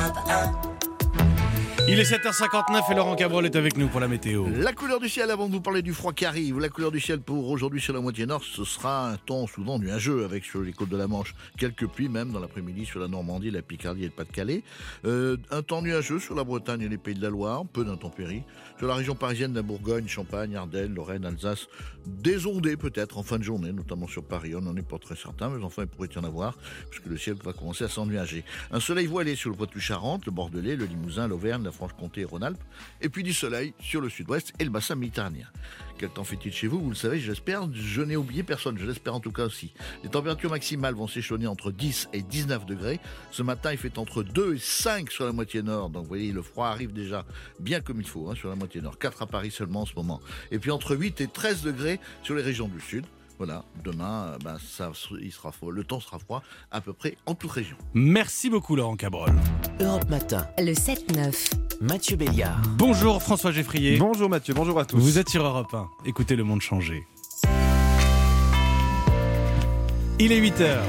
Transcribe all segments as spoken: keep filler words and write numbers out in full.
Il est sept heures cinquante-neuf et Laurent Cabrol est avec nous pour la météo. La couleur du ciel, avant de vous parler du froid qui arrive, la couleur du ciel pour aujourd'hui sur la moitié nord, ce sera un temps souvent nuageux avec sur les côtes de la Manche quelques pluies même dans l'après-midi sur la Normandie, la Picardie et le Pas-de-Calais. Euh, un temps nuageux sur la Bretagne et les Pays de la Loire, peu d'intempéries. Sur la région parisienne, la Bourgogne, Champagne, Ardennes, Lorraine, Alsace, désondé peut-être en fin de journée, notamment sur Paris. On n'en est pas très certain, mais enfin il pourrait y en avoir, puisque le ciel va commencer à s'ennuager. Un soleil voilé sur le Poitou-Charentes, le Bordelais, le Limousin, l'Auvergne, la Franche-Comté et Rhône-Alpes, et puis du soleil sur le sud-ouest et le bassin méditerranéen. Quel temps fait-il chez vous? Vous le savez, j'espère. Je n'ai oublié personne, je l'espère en tout cas aussi. Les températures maximales vont s'échelonner entre dix et dix-neuf degrés. Ce matin, il fait entre deux et cinq sur la moitié nord. Donc vous voyez, le froid arrive déjà bien comme il faut hein, sur la moitié nord. quatre à Paris seulement en ce moment. Et puis entre huit et treize degrés sur les régions du sud. Voilà, demain, ben, ça, il sera, le temps sera froid à peu près en toute région. Merci beaucoup Laurent Cabrol. Europe Matin. Le sept neuf. Mathieu Béliard. Bonjour François Geffrier. Bonjour Mathieu, bonjour à tous. Vous êtes sur Europe un. Écoutez le monde changer. Il est huit heures.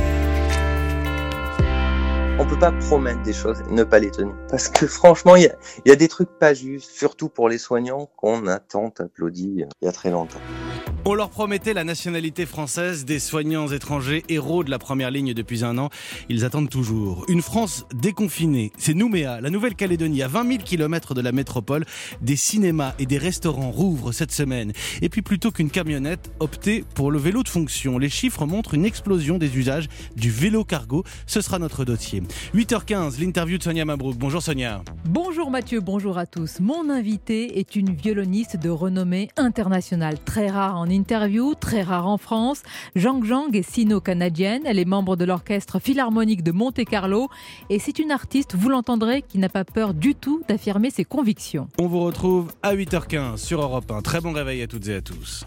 On peut pas promettre des choses et ne pas les tenir. Parce que franchement, il y a, y a des trucs pas justes, surtout pour les soignants qu'on a tant applaudi il y a très longtemps. On leur promettait la nationalité française des soignants étrangers, héros de la première ligne depuis un an. Ils attendent toujours. Une France déconfinée. C'est Nouméa, la Nouvelle-Calédonie, à vingt mille kilomètres de la métropole. Des cinémas et des restaurants rouvrent cette semaine. Et puis plutôt qu'une camionnette, optez pour le vélo de fonction. Les chiffres montrent une explosion des usages du vélo cargo. Ce sera notre dossier. huit heures quinze, l'interview de Sonia Mabrouk. Bonjour Sonia. Bonjour Mathieu, bonjour à tous. Mon invitée est une violoniste de renommée internationale. Très rare en interview, très rare en France. Zhang Zhang est sino-canadienne. Elle est membre de l'orchestre philharmonique de Monte-Carlo. Et c'est une artiste, vous l'entendrez, qui n'a pas peur du tout d'affirmer ses convictions. On vous retrouve à huit heures quinze sur Europe un. Très bon réveil à toutes et à tous.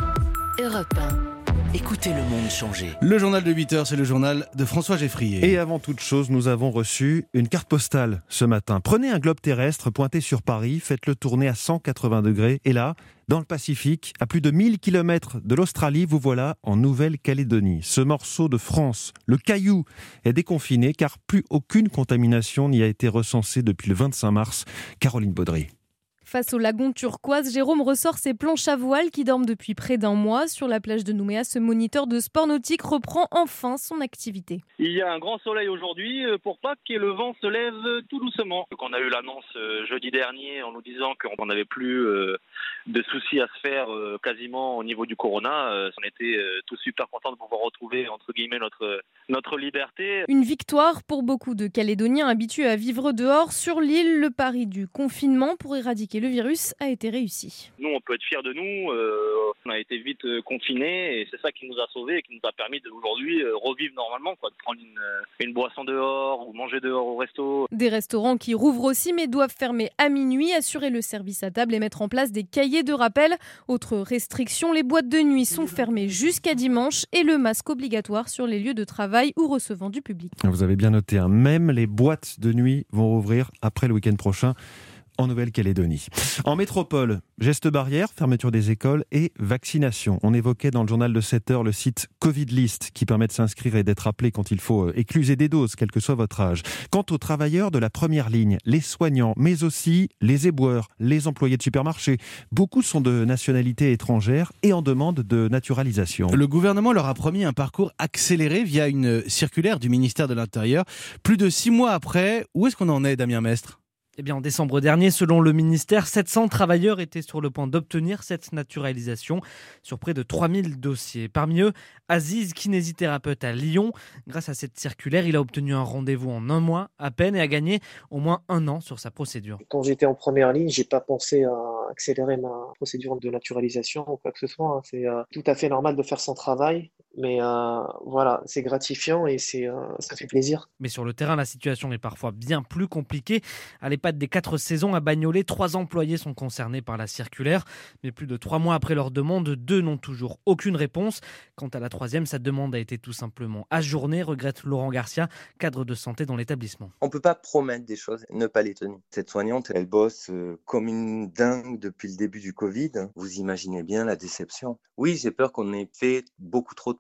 Europe un. Écoutez le monde changer. Le journal de huit heures, c'est le journal de François Geffrier. Et avant toute chose, nous avons reçu une carte postale ce matin. Prenez un globe terrestre pointé sur Paris, faites-le tourner à cent quatre-vingts degrés. Et là, dans le Pacifique, à plus de mille kilomètres de l'Australie, vous voilà en Nouvelle-Calédonie. Ce morceau de France, le Caillou, est déconfiné car plus aucune contamination n'y a été recensée depuis le vingt-cinq mars. Caroline Baudry. Face au lagon turquoise, Jérôme ressort ses planches à voile qui dorment depuis près d'un mois. Sur la plage de Nouméa, ce moniteur de sport nautique reprend enfin son activité. Il y a un grand soleil aujourd'hui pour Pâques et le vent se lève tout doucement. Donc on a eu l'annonce jeudi dernier en nous disant qu'on n'avait plus de soucis à se faire quasiment au niveau du corona. On était tous super contents de pouvoir retrouver entre guillemets notre, notre liberté. Une victoire pour beaucoup de Calédoniens habitués à vivre dehors. Sur l'île, le pari du confinement pour éradiquer le virus a été réussi. Nous, on peut être fiers de nous. Euh, on a été vite euh, confinés et c'est ça qui nous a sauvés et qui nous a permis d'aujourd'hui euh, revivre normalement, quoi, de prendre une, euh, une boisson dehors ou manger dehors au resto. Des restaurants qui rouvrent aussi mais doivent fermer à minuit, assurer le service à table et mettre en place des cahiers de rappel. Autre restriction, les boîtes de nuit sont fermées jusqu'à dimanche et le masque obligatoire sur les lieux de travail ou recevant du public. Vous avez bien noté, hein, même les boîtes de nuit vont rouvrir après le week-end prochain en Nouvelle-Calédonie. En métropole, gestes barrières, fermeture des écoles et vaccination. On évoquait dans le journal de sept heures le site Covid List qui permet de s'inscrire et d'être appelé quand il faut écluser des doses, quel que soit votre âge. Quant aux travailleurs de la première ligne, les soignants, mais aussi les éboueurs, les employés de supermarchés, beaucoup sont de nationalité étrangère et en demande de naturalisation. Le gouvernement leur a promis un parcours accéléré via une circulaire du ministère de l'Intérieur. Plus de six mois après, où est-ce qu'on en est, Damien Mestre ? Eh bien, en décembre dernier, selon le ministère, sept cents travailleurs étaient sur le point d'obtenir cette naturalisation sur près de trois mille dossiers. Parmi eux, Aziz, kinésithérapeute à Lyon. Grâce à cette circulaire, il a obtenu un rendez-vous en un mois à peine et a gagné au moins un an sur sa procédure. Quand j'étais en première ligne, j'ai pas pensé à accélérer ma procédure de naturalisation ou quoi que ce soit. Hein. C'est euh, tout à fait normal de faire son travail. Mais euh, voilà, c'est gratifiant et c'est, euh, ça fait plaisir. Mais sur le terrain, la situation est parfois bien plus compliquée. À l'EHPAD des quatre saisons à Bagnolet, trois employés sont concernés par la circulaire. Mais plus de trois mois après leur demande, deux n'ont toujours aucune réponse. Quant à la troisième, sa demande a été tout simplement ajournée, regrette Laurent Garcia, cadre de santé dans l'établissement. On ne peut pas promettre des choses et ne pas les tenir. Cette soignante, elle bosse euh, comme une dingue depuis le début du Covid. Vous imaginez bien la déception. Oui, j'ai peur qu'on ait fait beaucoup trop de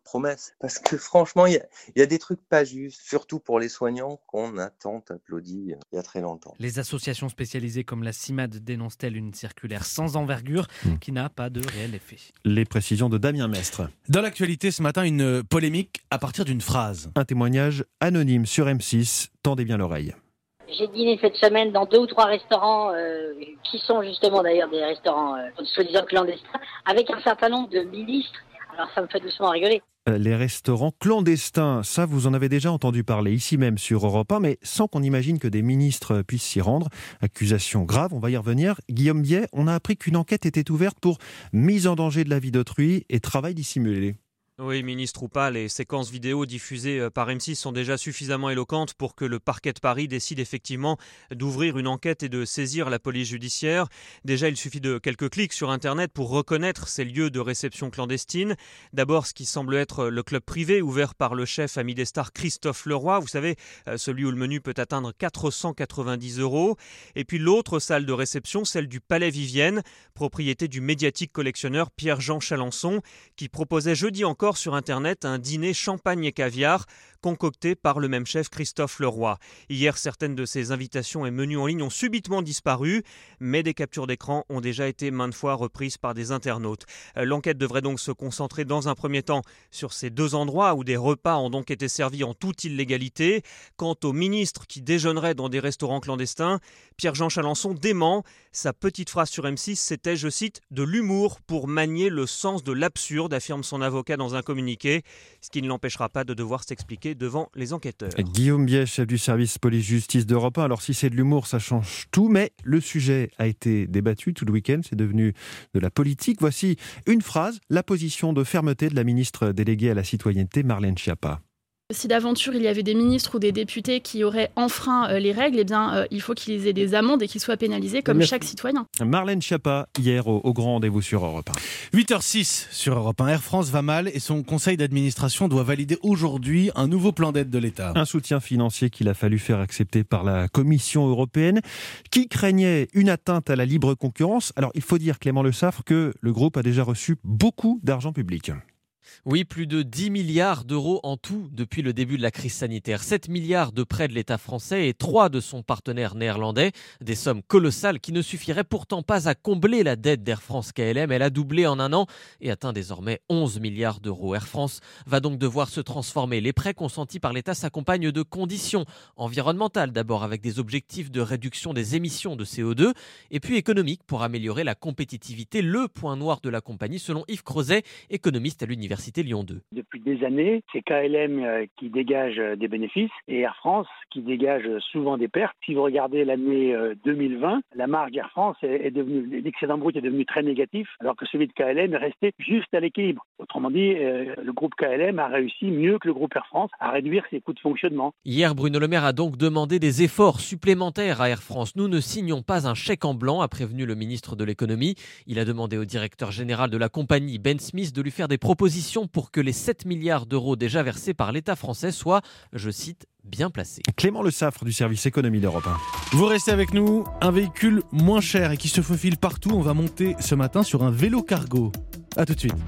promesses. Parce que franchement, il y, y a des trucs pas justes, surtout pour les soignants qu'on a tant applaudi il y a très longtemps. Les associations spécialisées comme la CIMAD dénoncent-elles une circulaire sans envergure mmh. qui n'a pas de réel effet. Les précisions de Damien Mestre. Dans l'actualité ce matin, une polémique à partir d'une phrase. Un témoignage anonyme sur M six. Tendez bien l'oreille. J'ai dîné cette semaine dans deux ou trois restaurants euh, qui sont justement d'ailleurs des restaurants euh, soi-disant clandestins avec un certain nombre de ministres. Alors ça me fait doucement rigoler. Les restaurants clandestins, ça vous en avez déjà entendu parler ici même sur Europe un, mais sans qu'on imagine que des ministres puissent s'y rendre. Accusation grave, on va y revenir. Guillaume Biet, on a appris qu'une enquête était ouverte pour mise en danger de la vie d'autrui et travail dissimulé. Oui, ministre ou pas, les séquences vidéo diffusées par M six sont déjà suffisamment éloquentes pour que le parquet de Paris décide effectivement d'ouvrir une enquête et de saisir la police judiciaire. Déjà, il suffit de quelques clics sur Internet pour reconnaître ces lieux de réception clandestine. D'abord, ce qui semble être le club privé ouvert par le chef ami des stars Christophe Leroy. Vous savez, celui où le menu peut atteindre quatre cent quatre-vingt-dix euros. Et puis l'autre salle de réception, celle du Palais Vivienne, propriété du médiatique collectionneur Pierre-Jean Chalençon, qui proposait jeudi encore sur Internet un dîner champagne et caviar concocté par le même chef Christophe Leroy. Hier, certaines de ces invitations et menus en ligne ont subitement disparu, mais des captures d'écran ont déjà été maintes fois reprises par des internautes. L'enquête devrait donc se concentrer dans un premier temps sur ces deux endroits où des repas ont donc été servis en toute illégalité. Quant au ministre qui déjeunerait dans des restaurants clandestins, Pierre-Jean Chalençon dément. Sa petite phrase sur M six, c'était, je cite, « de l'humour pour manier le sens de l'absurde », affirme son avocat dans un communiqué, ce qui ne l'empêchera pas de devoir s'expliquer devant les enquêteurs. Guillaume Biet, chef du service police-justice d'Europe un. Alors si c'est de l'humour, ça change tout, mais le sujet a été débattu tout le week-end, c'est devenu de la politique. Voici une phrase, la position de fermeté de la ministre déléguée à la citoyenneté, Marlène Schiappa. Si d'aventure il y avait des ministres ou des députés qui auraient enfreint euh, les règles, eh bien, euh, il faut qu'ils aient des amendes et qu'ils soient pénalisés comme Merci. chaque citoyen. Marlène Schiappa, hier au, au grand rendez-vous sur Europe un. huit heures six sur Europe un. Air France va mal et son conseil d'administration doit valider aujourd'hui un nouveau plan d'aide de l'État. Un soutien financier qu'il a fallu faire accepter par la Commission européenne qui craignait une atteinte à la libre concurrence. Alors il faut dire, Clément Le Saffre, que le groupe a déjà reçu beaucoup d'argent public. Oui, plus de dix milliards d'euros en tout depuis le début de la crise sanitaire. sept milliards de prêts de l'État français et trois de son partenaire néerlandais. Des sommes colossales qui ne suffiraient pourtant pas à combler la dette d'Air France K L M. Elle a doublé en un an et atteint désormais onze milliards d'euros. Air France va donc devoir se transformer. Les prêts consentis par l'État s'accompagnent de conditions environnementales, d'abord avec des objectifs de réduction des émissions de C O deux et puis économiques pour améliorer la compétitivité. Le point noir de la compagnie, selon Yves Crozet, économiste à l'Université Lyon deux. Depuis des années, c'est K L M qui dégage des bénéfices et Air France qui dégage souvent des pertes. Si vous regardez l'année deux mille vingt, la marge d'Air France est devenue, l'excédent brut est devenu très négatif, alors que celui de K L M est resté juste à l'équilibre. Autrement dit, le groupe K L M a réussi mieux que le groupe Air France à réduire ses coûts de fonctionnement. Hier, Bruno Le Maire a donc demandé des efforts supplémentaires à Air France. Nous ne signons pas un chèque en blanc, a prévenu le ministre de l'économie. Il a demandé au directeur général de la compagnie, Ben Smith, de lui faire des propositions pour que les sept milliards d'euros déjà versés par l'État français soient, je cite, bien placés. Clément Le Saffre du service économie d'Europe un. Vous restez avec nous, un véhicule moins cher et qui se faufile partout. On va monter ce matin sur un vélo cargo. A tout de suite.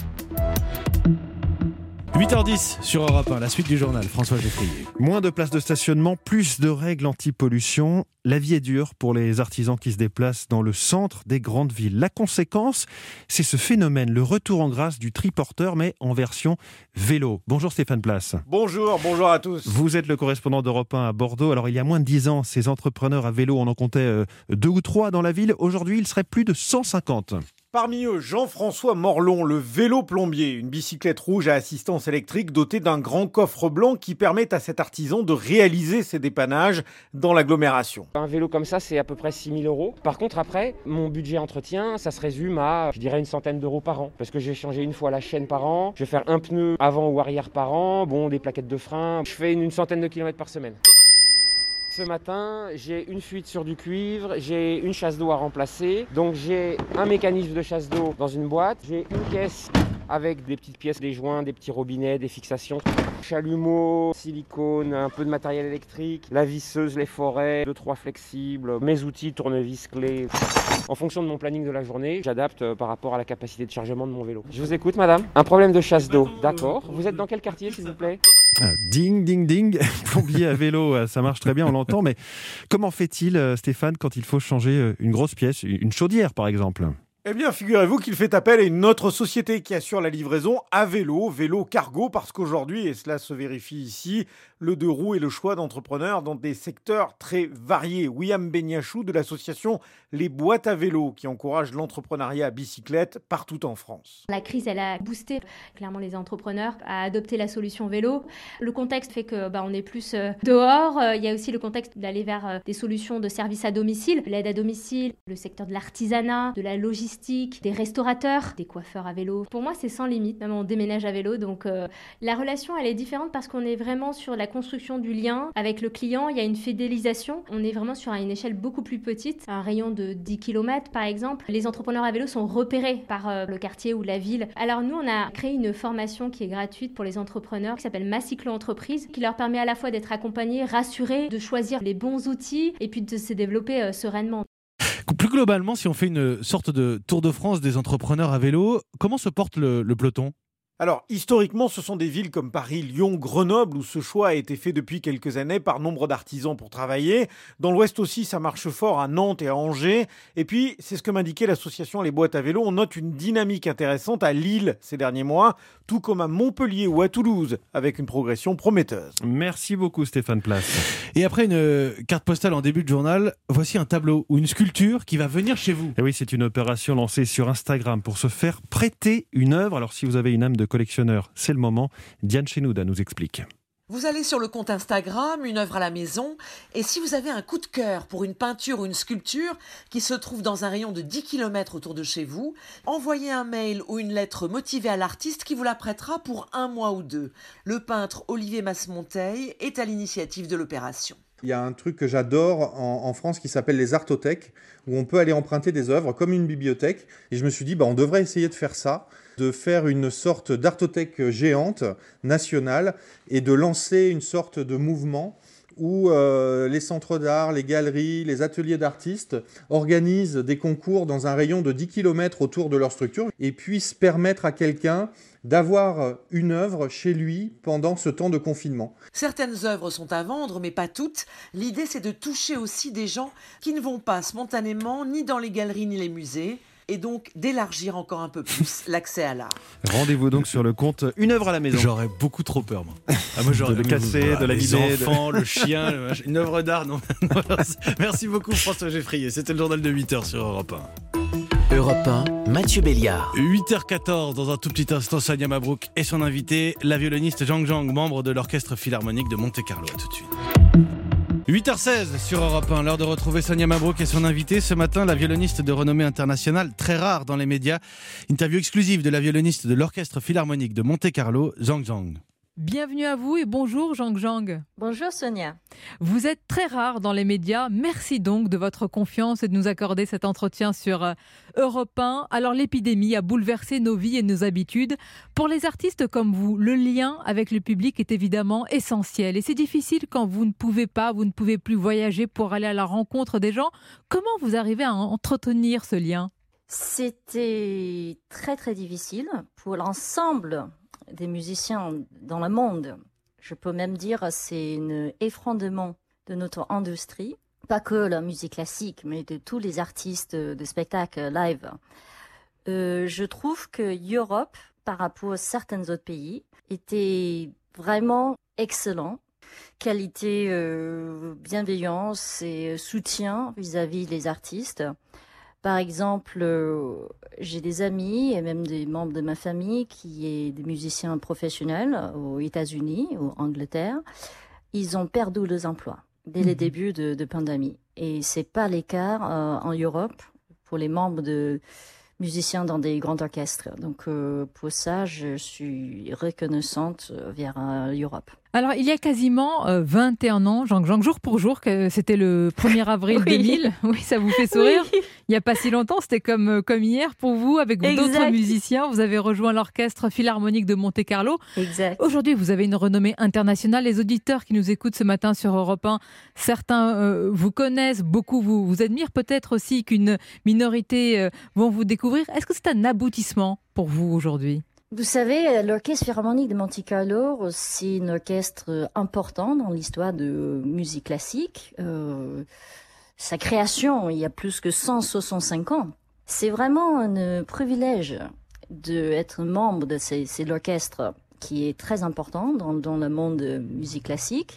huit heures dix sur Europe un, la suite du journal, François Geffrier. Moins de places de stationnement, plus de règles anti-pollution. La vie est dure pour les artisans qui se déplacent dans le centre des grandes villes. La conséquence, c'est ce phénomène, le retour en grâce du triporteur, mais en version vélo. Bonjour Stéphane Place. Bonjour, bonjour à tous. Vous êtes le correspondant d'Europe un à Bordeaux. Alors il y a moins de dix ans, ces entrepreneurs à vélo, on en comptait euh, deux ou trois dans la ville. Aujourd'hui, il serait plus de cent cinquante. Parmi eux, Jean-François Morlon, le vélo plombier, une bicyclette rouge à assistance électrique dotée d'un grand coffre blanc qui permet à cet artisan de réaliser ses dépannages dans l'agglomération. Un vélo comme ça, c'est à peu près six mille euros. Par contre, après, mon budget entretien, ça se résume à, je dirais, une centaine d'euros par an. Parce que je vais changer une fois la chaîne par an, je vais faire un pneu avant ou arrière par an, bon, des plaquettes de frein. Je fais une, une centaine de kilomètres par semaine. Ce matin, j'ai une fuite sur du cuivre, j'ai une chasse d'eau à remplacer. Donc j'ai un mécanisme de chasse d'eau dans une boîte, j'ai une caisse avec des petites pièces, des joints, des petits robinets, des fixations. Chalumeau, silicone, un peu de matériel électrique, la visseuse, les forêts, deux trois flexibles, mes outils, tournevis, clés. En fonction de mon planning de la journée, j'adapte euh, par rapport à la capacité de chargement de mon vélo. Je vous écoute, madame. Un problème de chasse d'eau. D'accord. Vous êtes dans quel quartier, s'il vous plaît ? Ah, ding, ding, ding. Plombier à vélo, ça marche très bien, on l'entend. Mais comment fait-il, Stéphane, quand il faut changer une grosse pièce, une chaudière par exemple ? Eh bien, figurez-vous qu'il fait appel à une autre société qui assure la livraison à vélo, Vélo Cargo, parce qu'aujourd'hui, et cela se vérifie ici, le deux roues est le choix d'entrepreneurs dans des secteurs très variés. William Beniachou de l'association Les Boîtes à Vélo, qui encourage l'entrepreneuriat à bicyclette partout en France. La crise, elle a boosté clairement les entrepreneurs à adopter la solution vélo. Le contexte fait que bah, on est plus euh, dehors. Euh, il y a aussi le contexte d'aller vers euh, des solutions de services à domicile, l'aide à domicile, le secteur de l'artisanat, de la logistique, des restaurateurs, des coiffeurs à vélo. Pour moi, c'est sans limite. Même on déménage à vélo, donc euh, la relation, elle est différente parce qu'on est vraiment sur la construction du lien avec le client. Il y a une fidélisation. On est vraiment sur une échelle beaucoup plus petite, un rayon de dix kilomètres par exemple. Les entrepreneurs à vélo sont repérés par euh, le quartier ou la ville. Alors nous, on a créé une formation qui est gratuite pour les entrepreneurs qui s'appelle Ma Cyclo Entreprise, qui leur permet à la fois d'être accompagnés, rassurés, de choisir les bons outils et puis de se développer euh, sereinement. Plus globalement, si on fait une sorte de tour de France des entrepreneurs à vélo, comment se porte le, le peloton ? Alors, historiquement, ce sont des villes comme Paris, Lyon, Grenoble, où ce choix a été fait depuis quelques années par nombre d'artisans pour travailler. Dans l'Ouest aussi, ça marche fort à Nantes et à Angers. Et puis, c'est ce que m'indiquait l'association Les Boîtes à Vélo. On note une dynamique intéressante à Lille ces derniers mois, tout comme à Montpellier ou à Toulouse, avec une progression prometteuse. Merci beaucoup Stéphane Place. Et après une carte postale en début de journal, voici un tableau ou une sculpture qui va venir chez vous. Et oui, c'est une opération lancée sur Instagram pour se faire prêter une œuvre. Alors si vous avez une âme de collectionneur, c'est le moment. Diane Chenouda nous explique. Vous allez sur le compte Instagram, une œuvre à la maison, et si vous avez un coup de cœur pour une peinture ou une sculpture qui se trouve dans un rayon de dix kilomètres autour de chez vous, envoyez un mail ou une lettre motivée à l'artiste qui vous la prêtera pour un mois ou deux. Le peintre Olivier Masmonteil est à l'initiative de l'opération. Il y a un truc que j'adore en, en France qui s'appelle les artothèques, où on peut aller emprunter des œuvres comme une bibliothèque. Et je me suis dit, bah, on devrait essayer de faire ça, de faire une sorte d'artothèque géante, nationale, et de lancer une sorte de mouvement où euh, les centres d'art, les galeries, les ateliers d'artistes organisent des concours dans un rayon de dix kilomètres autour de leur structure et puissent permettre à quelqu'un d'avoir une œuvre chez lui pendant ce temps de confinement. Certaines œuvres sont à vendre, mais pas toutes. L'idée, c'est de toucher aussi des gens qui ne vont pas spontanément ni dans les galeries ni les musées, et donc d'élargir encore un peu plus l'accès à l'art. Rendez-vous donc sur le compte Une œuvre à la maison. J'aurais beaucoup trop peur, moi. Ah, moi j'aurais de le casser, de l'abîmer. Les enfants, de... le chien, le... une œuvre d'art. Non. Merci beaucoup François Geffrier. C'était le journal de huit heures sur Europe un. Europe un, Mathieu Béliard. huit heures quatorze, dans un tout petit instant, Sonia Mabrouk et son invité, la violoniste Zhang Zhang, membre de l'Orchestre Philharmonique de Monte-Carlo. À tout de suite. huit heures seize sur Europe un, l'heure de retrouver Sonia Mabrouk et son invité. Ce matin, la violoniste de renommée internationale, très rare dans les médias. Interview exclusive de la violoniste de l'Orchestre Philharmonique de Monte-Carlo, Zhang Zhang. Bienvenue à vous et bonjour Zhang Zhang. Bonjour Sonia. Vous êtes très rare dans les médias. Merci donc de votre confiance et de nous accorder cet entretien sur Europe un. Alors l'épidémie a bouleversé nos vies et nos habitudes. Pour les artistes comme vous, le lien avec le public est évidemment essentiel. Et c'est difficile quand vous ne pouvez pas, vous ne pouvez plus voyager pour aller à la rencontre des gens. Comment vous arrivez à entretenir ce lien ? C'était très très difficile pour l'ensemble des musiciens dans le monde. Je peux même dire c'est un effondrement de notre industrie, pas que la musique classique, mais de tous les artistes de spectacles live. Euh, je trouve que l'Europe, par rapport à certains autres pays, était vraiment excellent. Qualité, euh, bienveillance et soutien vis-à-vis des artistes. Par exemple, euh, j'ai des amis et même des membres de ma famille qui est des musiciens professionnels aux États-Unis, ou en Angleterre. Ils ont perdu leurs emplois dès mmh. le début de, de pandémie. Et c'est pas le cas euh, en Europe pour les membres de musiciens dans des grands orchestres. Donc euh, pour ça, je suis reconnaissante vers euh, l'Europe. Alors, il y a quasiment euh, vingt et un ans, Jean-Jean, jour pour jour, que c'était le premier avril oui. deux mille. Oui, ça vous fait sourire. Oui. Il n'y a pas si longtemps, c'était comme, comme hier pour vous, avec d'autres musiciens. Vous avez rejoint l'Orchestre Philharmonique de Monte-Carlo. Exact. Aujourd'hui, vous avez une renommée internationale. Les auditeurs qui nous écoutent ce matin sur Europe un, certains euh, vous connaissent, beaucoup vous, vous admirent. Peut-être aussi qu'une minorité euh, vont vous découvrir. Est-ce que c'est un aboutissement pour vous aujourd'hui ? Vous savez, l'Orchestre Philharmonique de Monte-Carlo, c'est un orchestre important dans l'histoire de musique classique. Euh, sa création, il y a plus que cent soixante-cinq ans. C'est vraiment un privilège d'être membre de ces, c'est l'orchestre qui est très important dans, dans le monde de musique classique.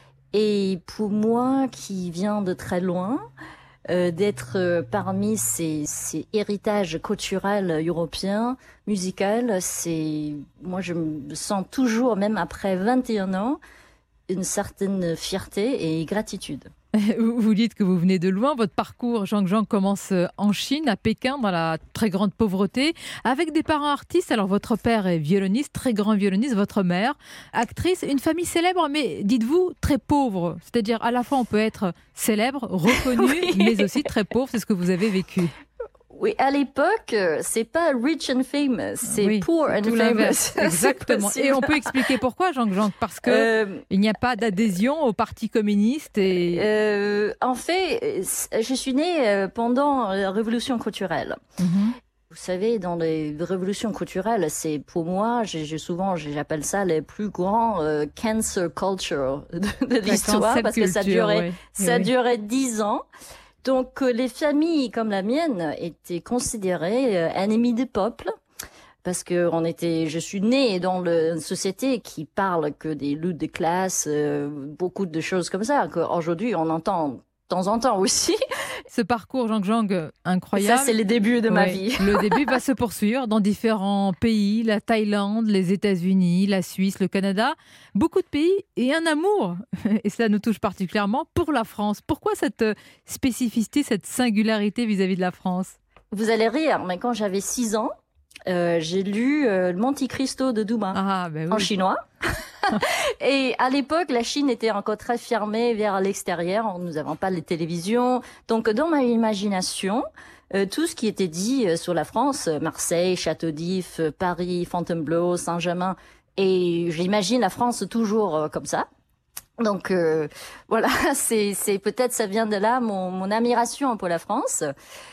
Et pour moi, qui viens de très loin, Euh, d'être euh, parmi ces, ces héritages culturels européens, musicaux, c'est, moi je me sens toujours, même après vingt et un ans, une certaine fierté et gratitude. Vous dites que vous venez de loin. Votre parcours, Jean-Jean, commence en Chine, à Pékin, dans la très grande pauvreté, avec des parents artistes. Alors, votre père est violoniste, très grand violoniste, votre mère, actrice, une famille célèbre, mais dites-vous, très pauvre. C'est-à-dire, à la fois, on peut être célèbre, reconnu, oui. mais aussi très pauvre. C'est ce que vous avez vécu. Oui, à l'époque, c'est pas rich and famous, c'est oui, poor and famous. Exactement. Et on peut expliquer pourquoi, Jean-Jean, parce que euh, il n'y a pas d'adhésion au Parti communiste. Et euh, en fait, je suis née pendant la Révolution culturelle. Mm-hmm. Vous savez, dans les révolutions culturelles, c'est pour moi, j'ai, j'ai souvent, j'appelle ça les plus grands euh, cancer culture de, de l'histoire, parce culture, que ça durait, oui. ça oui. durait dix ans. Donc, les familles comme la mienne étaient considérées euh, ennemies du peuple, parce que on était, je suis née dans le, une société qui parle que des luttes de classe, euh, beaucoup de choses comme ça, qu'aujourd'hui on entend de temps en temps aussi. Ce parcours, Jean-Jean, incroyable. Ça, c'est le début de oui. ma vie. Le début va se poursuivre dans différents pays, la Thaïlande, les États-Unis, la Suisse, le Canada. Beaucoup de pays et un amour, et cela nous touche particulièrement, pour la France. Pourquoi cette spécificité, cette singularité vis-à-vis de la France ? Vous allez rire, mais quand j'avais six ans, euh, j'ai lu euh, le Monte Cristo de Dumas ah, ben oui. en chinois. Et à l'époque, la Chine était encore très fermée vers l'extérieur. Nous n'avons pas les télévisions. Donc, dans ma imagination, euh, tout ce qui était dit euh, sur la France, Marseille, Château d'If, euh, Paris, Fontainebleau, Saint-Germain, et j'imagine la France toujours euh, comme ça. Donc, euh, voilà, c'est, c'est peut-être ça vient de là, mon, mon admiration pour la France.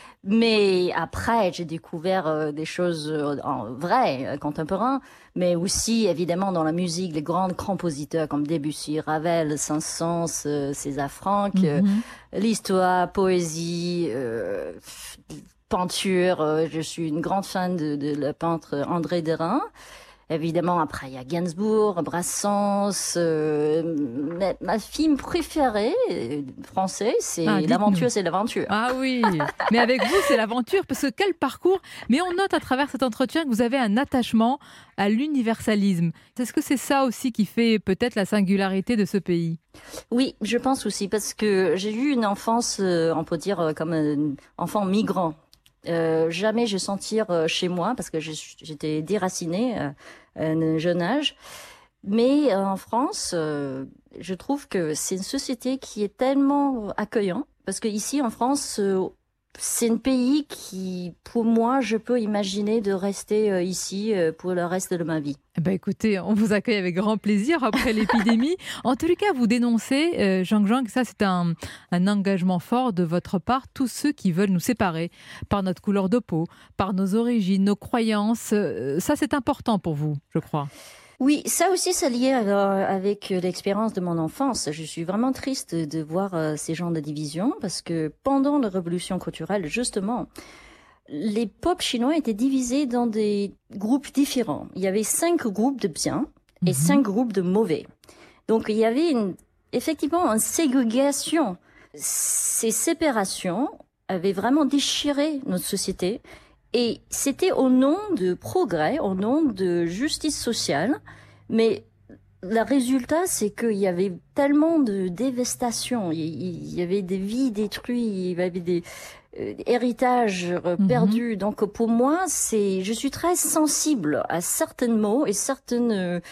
Mais après, j'ai découvert euh, des choses euh, en vrai, euh, contemporains, mais aussi, évidemment, dans la musique, les grands compositeurs comme Debussy, Ravel, Saint-Saëns, euh, César Franck, mm-hmm. euh, l'histoire, poésie, euh, peinture. Euh, je suis une grande fan de, de le peintre André Derain. Évidemment, après, il y a Gainsbourg, Brassens. Euh, ma, ma film préférée euh, française, c'est ah, l'aventure, c'est l'aventure. Ah oui, mais avec vous, c'est l'aventure, parce que quel parcours. Mais on note à travers cet entretien que vous avez un attachement à l'universalisme. Est-ce que c'est ça aussi qui fait peut-être la singularité de ce pays ? Oui, je pense aussi, parce que j'ai eu une enfance, euh, on peut dire, euh, comme un enfant migrant. Euh, jamais je sentir euh, chez moi parce que je, j'étais déracinée euh, à un jeune âge. Mais euh, en France, euh, je trouve que c'est une société qui est tellement accueillante parce que ici en France, euh, c'est un pays qui, pour moi, je peux imaginer de rester euh, ici euh, pour le reste de ma vie. Eh ben écoutez, on vous accueille avec grand plaisir après l'épidémie. En tous les cas, vous dénoncez, euh, Jean-Jean, que ça c'est un, un engagement fort de votre part, tous ceux qui veulent nous séparer par notre couleur de peau, par nos origines, nos croyances. Euh, ça c'est important pour vous, je crois. Oui, ça aussi, c'est lié avec l'expérience de mon enfance. Je suis vraiment triste de voir ces genres de divisions parce que pendant la révolution culturelle, justement, les peuples chinois étaient divisés dans des groupes différents. Il y avait cinq groupes de bien et mmh. cinq groupes de mauvais. Donc, il y avait une, effectivement une ségrégation. Ces séparations avaient vraiment déchiré notre société. Et c'était au nom de progrès, au nom de justice sociale, mais le résultat, c'est qu'il y avait tellement de dévastation, il y avait des vies détruites, il y avait des euh, héritages perdus. Mm-hmm. Donc pour moi, c'est, je suis très sensible à certains mots et certaines, euh,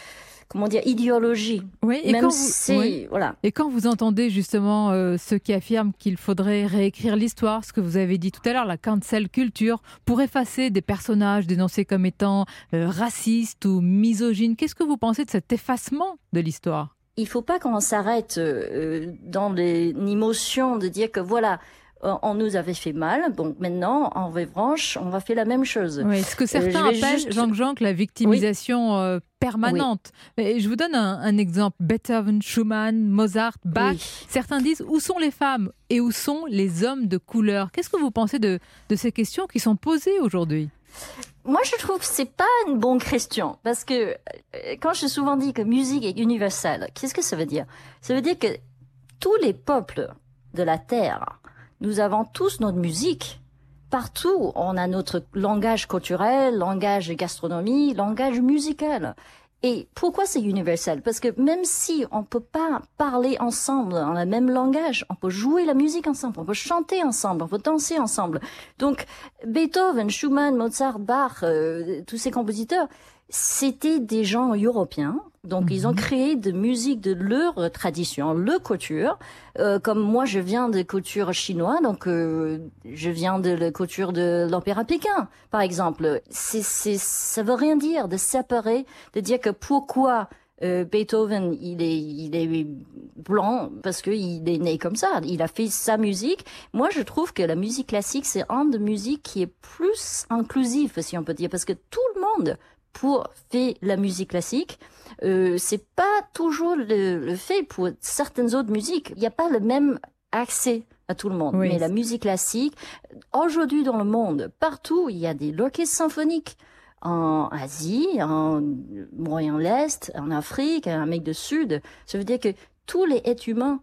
comment dire, idéologie. Oui, et Même quand vous, si, oui. voilà. Et quand vous entendez justement euh, ceux qui affirment qu'il faudrait réécrire l'histoire, ce que vous avez dit tout à l'heure, la cancel culture, pour effacer des personnages dénoncés comme étant euh, racistes ou misogynes, qu'est-ce que vous pensez de cet effacement de l'histoire ? Il ne faut pas qu'on s'arrête euh, dans l'émotion de dire que voilà, on nous avait fait mal, donc maintenant, en revanche, on va faire la même chose. Oui, ce que certains euh, appellent, juste... Jean-Jean, la victimisation oui. euh, permanente. Oui. Mais je vous donne un, un exemple. Beethoven, Schumann, Mozart, Bach. Oui. Certains disent, où sont les femmes et où sont les hommes de couleur ? Qu'est-ce que vous pensez de, de ces questions qui sont posées aujourd'hui ? Moi, je trouve que c'est pas une bonne question. Parce que quand j'ai souvent dit que musique est universelle, qu'est-ce que ça veut dire ? Ça veut dire que tous les peuples de la Terre, nous avons tous notre musique. Partout, on a notre langage culturel, langage de gastronomie, langage musical. Et pourquoi c'est universel ? Parce que même si on peut pas parler ensemble dans le même langage, on peut jouer la musique ensemble, on peut chanter ensemble, on peut danser ensemble. Donc, Beethoven, Schumann, Mozart, Bach, euh, tous ces compositeurs, c'était des gens européens. Donc, mm-hmm. ils ont créé de musique de leur tradition, leur culture. Euh, comme moi, je viens de culture chinoise, donc euh, je viens de la culture de l'opéra Pékin, par exemple. C'est, c'est, ça veut rien dire de séparer, de dire que pourquoi euh, Beethoven, il est, il est blanc parce qu'il est né comme ça. Il a fait sa musique. Moi, je trouve que la musique classique, c'est un de musique qui est plus inclusif, si on peut dire, parce que tout le monde pour faire la musique classique, euh, c'est pas toujours le, le fait pour certaines autres musiques. Il n'y a pas le même accès à tout le monde. Oui. Mais la musique classique, aujourd'hui dans le monde, partout, il y a des orchestres symphoniques. En Asie, en Moyen-Est, en Afrique, en Amérique du Sud. Ça veut dire que tous les êtres humains,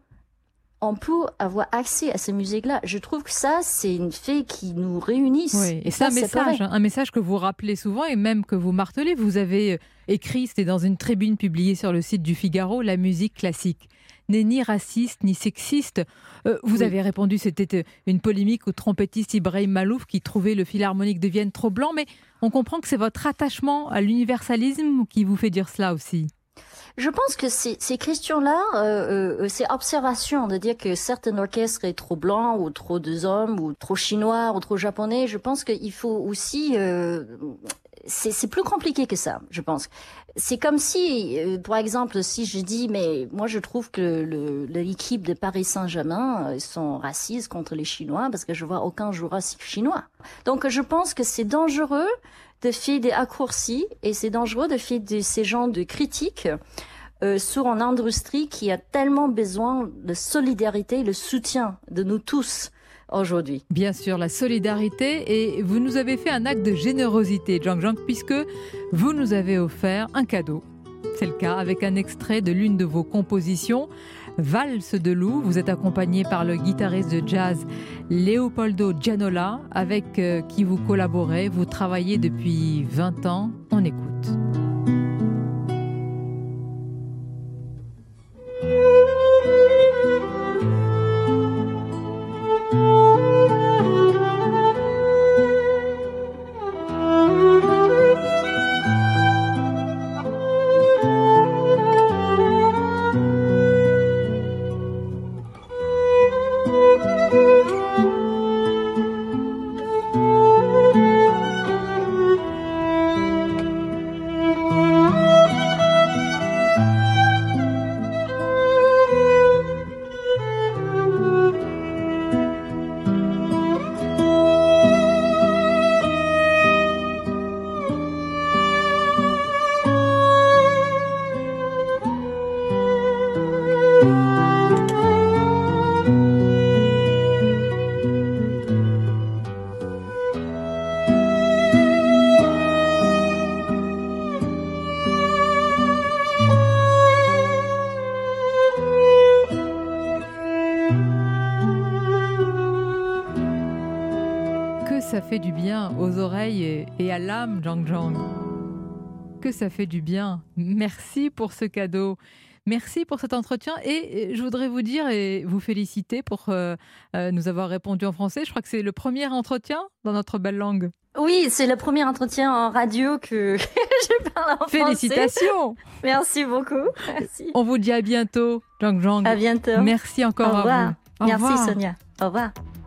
on peut avoir accès à ces musiques-là. Je trouve que ça, c'est une fait qui nous réunisse. Oui, et c'est un message, un message que vous rappelez souvent et même que vous martelez. Vous avez écrit, c'était dans une tribune publiée sur le site du Figaro, la musique classique n'est ni raciste ni sexiste. Euh, vous oui. avez répondu, c'était une polémique au trompettiste Ibrahim Malouf qui trouvait le Philharmonique de Vienne trop blanc, mais on comprend que c'est votre attachement à l'universalisme qui vous fait dire cela aussi. Je pense que ces, ces questions-là, euh, euh, ces observations de dire que certains orchestres est trop blanc ou trop de hommes ou trop chinois ou trop japonais, je pense qu'il faut aussi... Euh, c'est, c'est plus compliqué que ça, je pense. C'est comme si, euh, par exemple, si je dis, mais moi je trouve que le, l'équipe de Paris Saint-Germain euh, sont racistes contre les Chinois parce que je vois aucun joueur chinois. Donc je pense que c'est dangereux de faire des raccourcis et c'est dangereux de faire de ces genres de critiques euh, sur une industrie qui a tellement besoin de solidarité, le soutien de nous tous aujourd'hui. Bien sûr, la solidarité, et vous nous avez fait un acte de générosité, Zhang Zhang, puisque vous nous avez offert un cadeau. C'est le cas avec un extrait de l'une de vos compositions, Valse de loup. Vous êtes accompagné par le guitariste de jazz Leopoldo Gianola, avec euh, qui vous collaborez. Vous travaillez depuis vingt ans. On écoute. Ça fait du bien aux oreilles et à l'âme, Zhang Zhang. Que ça fait du bien. Merci pour ce cadeau. Merci pour cet entretien. Et je voudrais vous dire et vous féliciter pour euh, nous avoir répondu en français. Je crois que c'est le premier entretien dans notre belle langue. Oui, c'est le premier entretien en radio que je parle en Félicitations. français. Merci beaucoup. Merci. On vous dit à bientôt, Zhang Zhang. À bientôt. Merci encore Au revoir. à vous. Au Merci revoir. Sonia. Au revoir.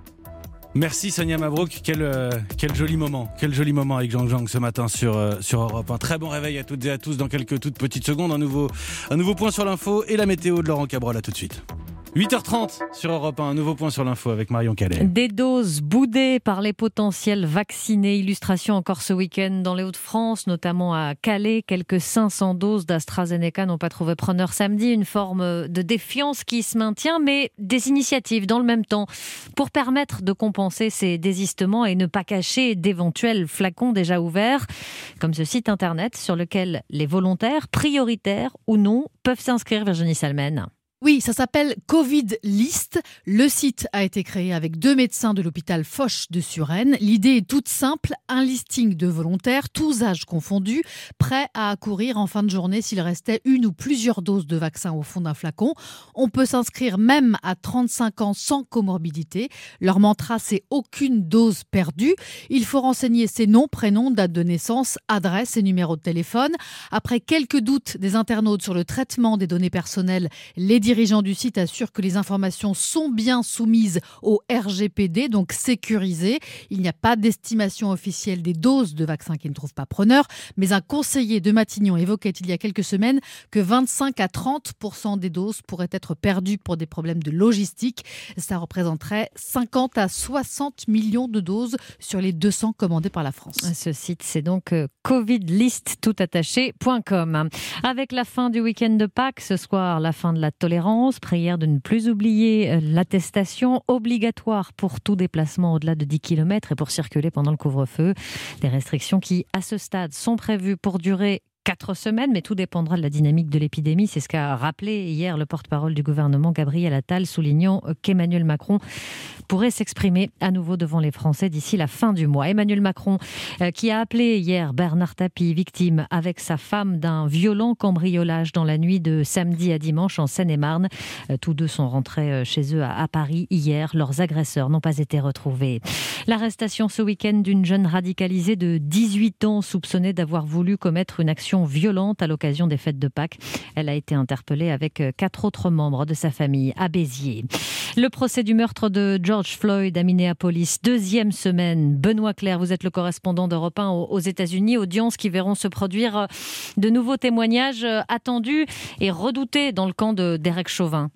Merci Sonia Mabrouk, quel, euh, quel joli moment, quel joli moment avec Zhang Zhang ce matin sur, euh, sur Europe. Un très bon réveil à toutes et à tous dans quelques toutes petites secondes. Un nouveau, un nouveau point sur l'info et la météo de Laurent Cabrol, à tout de suite. huit heures trente sur Europe un, un nouveau point sur l'info avec Marion Calais. Des doses boudées par les potentiels vaccinés. Illustration encore ce week-end dans les Hauts-de-France, notamment à Calais. Quelques cinq cents doses d'AstraZeneca n'ont pas trouvé preneur samedi. Une forme de défiance qui se maintient, mais des initiatives dans le même temps pour permettre de compenser ces désistements et ne pas cacher d'éventuels flacons déjà ouverts, comme ce site internet sur lequel les volontaires, prioritaires ou non, peuvent s'inscrire. Virginie Salmen. Oui, ça s'appelle Covid List. Le site a été créé avec deux médecins de l'hôpital Foch de Suresnes. L'idée est toute simple, un listing de volontaires, tous âges confondus, prêts à accourir en fin de journée s'il restait une ou plusieurs doses de vaccin au fond d'un flacon. On peut s'inscrire même à trente-cinq ans sans comorbidité. Leur mantra, c'est aucune dose perdue. Il faut renseigner ses noms, prénoms, date de naissance, adresse et numéro de téléphone. Après quelques doutes des internautes sur le traitement des données personnelles, les dirigeants du site assurent que les informations sont bien soumises au R G P D, donc sécurisées. Il n'y a pas d'estimation officielle des doses de vaccins qui ne trouvent pas preneur, mais un conseiller de Matignon évoquait il y a quelques semaines que vingt-cinq à trente pour cent des doses pourraient être perdues pour des problèmes de logistique. Ça représenterait cinquante à soixante millions de doses sur les deux cents commandées par la France. Ce site, c'est donc covidlist tout attaché point com. Avec la fin du week-end de Pâques, ce soir, la fin de la tolérance, prière de ne plus oublier l'attestation obligatoire pour tout déplacement au-delà de dix kilomètres et pour circuler pendant le couvre-feu. Des restrictions qui, à ce stade, sont prévues pour durer quatre semaines, mais tout dépendra de la dynamique de l'épidémie. C'est ce qu'a rappelé hier le porte-parole du gouvernement, Gabriel Attal, soulignant qu'Emmanuel Macron pourrait s'exprimer à nouveau devant les Français d'ici la fin du mois. Emmanuel Macron euh, qui a appelé hier Bernard Tapie, victime avec sa femme d'un violent cambriolage dans la nuit de samedi à dimanche en Seine-et-Marne. Euh, tous deux sont rentrés chez eux à, à Paris hier. Leurs agresseurs n'ont pas été retrouvés. L'arrestation ce week-end d'une jeune radicalisée de dix-huit ans soupçonnée d'avoir voulu commettre une action violente à l'occasion des fêtes de Pâques. Elle a été interpellée avec quatre autres membres de sa famille à Béziers. Le procès du meurtre de George Floyd à Minneapolis, deuxième semaine. Benoît Clerc, vous êtes le correspondant d'Europe un aux États-Unis. Audiences qui verront se produire de nouveaux témoignages attendus et redoutés dans le camp de Derek Chauvin.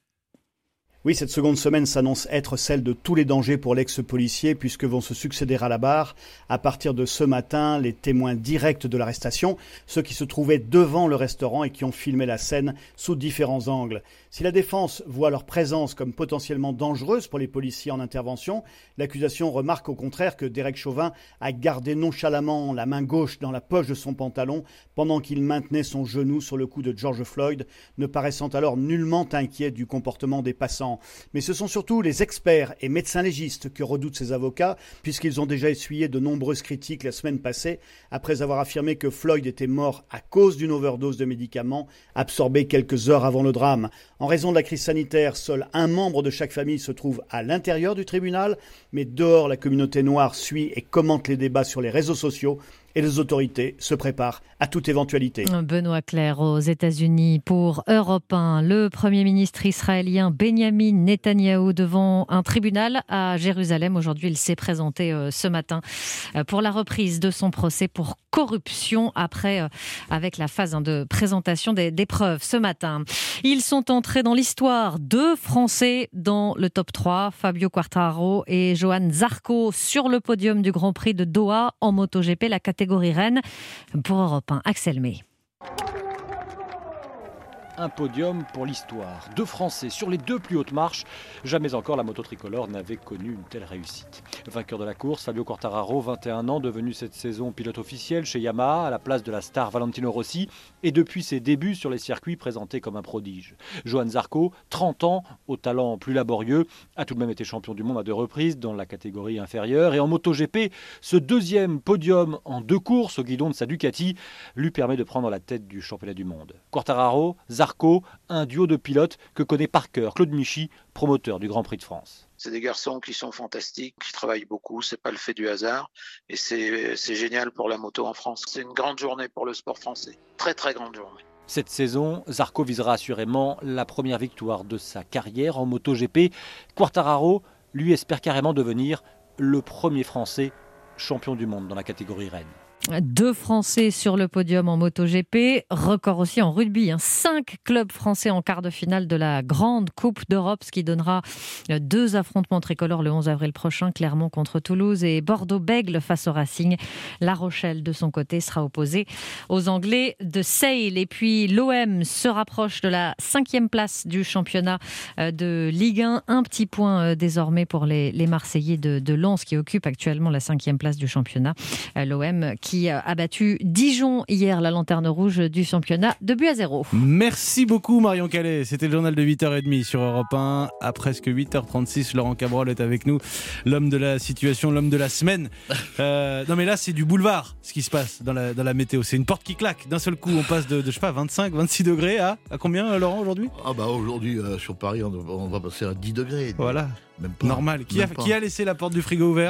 Oui, cette seconde semaine s'annonce être celle de tous les dangers pour l'ex-policier puisque vont se succéder à la barre, à partir de ce matin, les témoins directs de l'arrestation, ceux qui se trouvaient devant le restaurant et qui ont filmé la scène sous différents angles. Si la défense voit leur présence comme potentiellement dangereuse pour les policiers en intervention, l'accusation remarque au contraire que Derek Chauvin a gardé nonchalamment la main gauche dans la poche de son pantalon pendant qu'il maintenait son genou sur le cou de George Floyd, ne paraissant alors nullement inquiet du comportement des passants. Mais ce sont surtout les experts et médecins légistes que redoutent ces avocats, puisqu'ils ont déjà essuyé de nombreuses critiques la semaine passée, après avoir affirmé que Floyd était mort à cause d'une overdose de médicaments, absorbée quelques heures avant le drame. En raison de la crise sanitaire, seul un membre de chaque famille se trouve à l'intérieur du tribunal, mais dehors, la communauté noire suit et commente les débats sur les réseaux sociaux. Et les autorités se préparent à toute éventualité. Benoît Clerc aux États-Unis pour Europe un. Le Premier ministre israélien Benjamin Netanyahou devant un tribunal à Jérusalem. Aujourd'hui, il s'est présenté ce matin pour la reprise de son procès pour corruption après, avec la phase de présentation des, des preuves ce matin. Ils sont entrés dans l'histoire. Deux Français dans le top trois, Fabio Quartararo et Johan Zarco sur le podium du Grand Prix de Doha en MotoGP, la catégorie Rennes. Pour Europe un, Axel May. Un podium pour l'histoire. Deux Français sur les deux plus hautes marches. Jamais encore la moto tricolore n'avait connu une telle réussite. Vainqueur de la course, Fabio Quartararo, vingt et un ans, devenu cette saison pilote officiel chez Yamaha à la place de la star Valentino Rossi et depuis ses débuts sur les circuits présenté comme un prodige. Johan Zarco, trente ans, au talent plus laborieux, a tout de même été champion du monde à deux reprises dans la catégorie inférieure et en MotoGP, ce deuxième podium en deux courses au guidon de sa Ducati lui permet de prendre la tête du championnat du monde. Quartararo, Zarco Zarco, un duo de pilotes que connaît par cœur Claude Michy, promoteur du Grand Prix de France. C'est des garçons qui sont fantastiques, qui travaillent beaucoup, c'est pas le fait du hasard et c'est, c'est génial pour la moto en France. C'est une grande journée pour le sport français, très très grande journée. Cette saison, Zarco visera assurément la première victoire de sa carrière en MotoGP. Quartararo, lui, espère carrément devenir le premier Français champion du monde dans la catégorie Rennes. Deux Français sur le podium en MotoGP, record aussi en rugby. Hein. Cinq clubs français en quart de finale de la Grande Coupe d'Europe, ce qui donnera deux affrontements tricolores le onze avril prochain, Clermont contre Toulouse et Bordeaux-Bègles face au Racing. La Rochelle, de son côté, sera opposée aux Anglais de Sale. Et puis l'O M se rapproche de la cinquième place du championnat de Ligue un. Un petit point désormais pour les, les Marseillais de, de Lens qui occupent actuellement la cinquième place du championnat. L'O M qui qui a battu Dijon hier, la lanterne rouge du championnat, deux buts à zéro. Merci beaucoup Marion Calais. C'était le journal de huit heures trente sur Europe un. À presque huit heures trente-six, Laurent Cabrol est avec nous. L'homme de la situation, l'homme de la semaine. Euh, non mais là, c'est du boulevard ce qui se passe dans la, dans la météo. C'est une porte qui claque. D'un seul coup, on passe de, de je sais pas, vingt-cinq, vingt-six degrés à, à combien, Laurent, aujourd'hui ? Ah bah aujourd'hui, euh, sur Paris, on, on va passer à dix degrés. Voilà. Même pas, normal. Qui a, qui a laissé la porte du frigo ouverte ?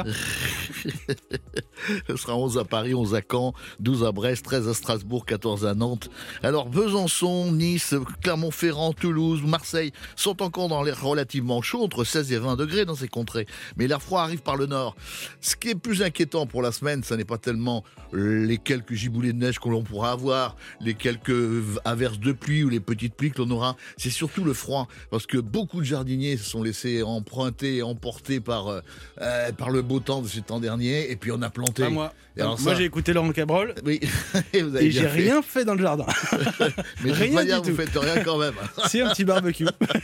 Ce sera onze à Paris, onze à Caen, douze à Brest, treize à Strasbourg, quatorze à Nantes. Alors Besançon, Nice, Clermont-Ferrand, Toulouse, Marseille sont encore dans l'air relativement chaud, entre seize et vingt degrés dans ces contrées. Mais l'air froid arrive par le nord. Ce qui est plus inquiétant pour la semaine, ce n'est pas tellement les quelques giboulées de neige que l'on pourra avoir, les quelques averses de pluie ou les petites pluies que l'on aura. C'est surtout le froid, parce que beaucoup de jardiniers se sont laissés emprunter emporté par, euh, par le beau temps de ce temps dernier, et puis on a planté. Pas moi. Alors moi ça... j'ai écouté Laurent Cabrol. Oui. et vous avez et j'ai fait. rien fait dans le jardin. Mais rien de manière, vous faites rien quand même. C'est un petit barbecue.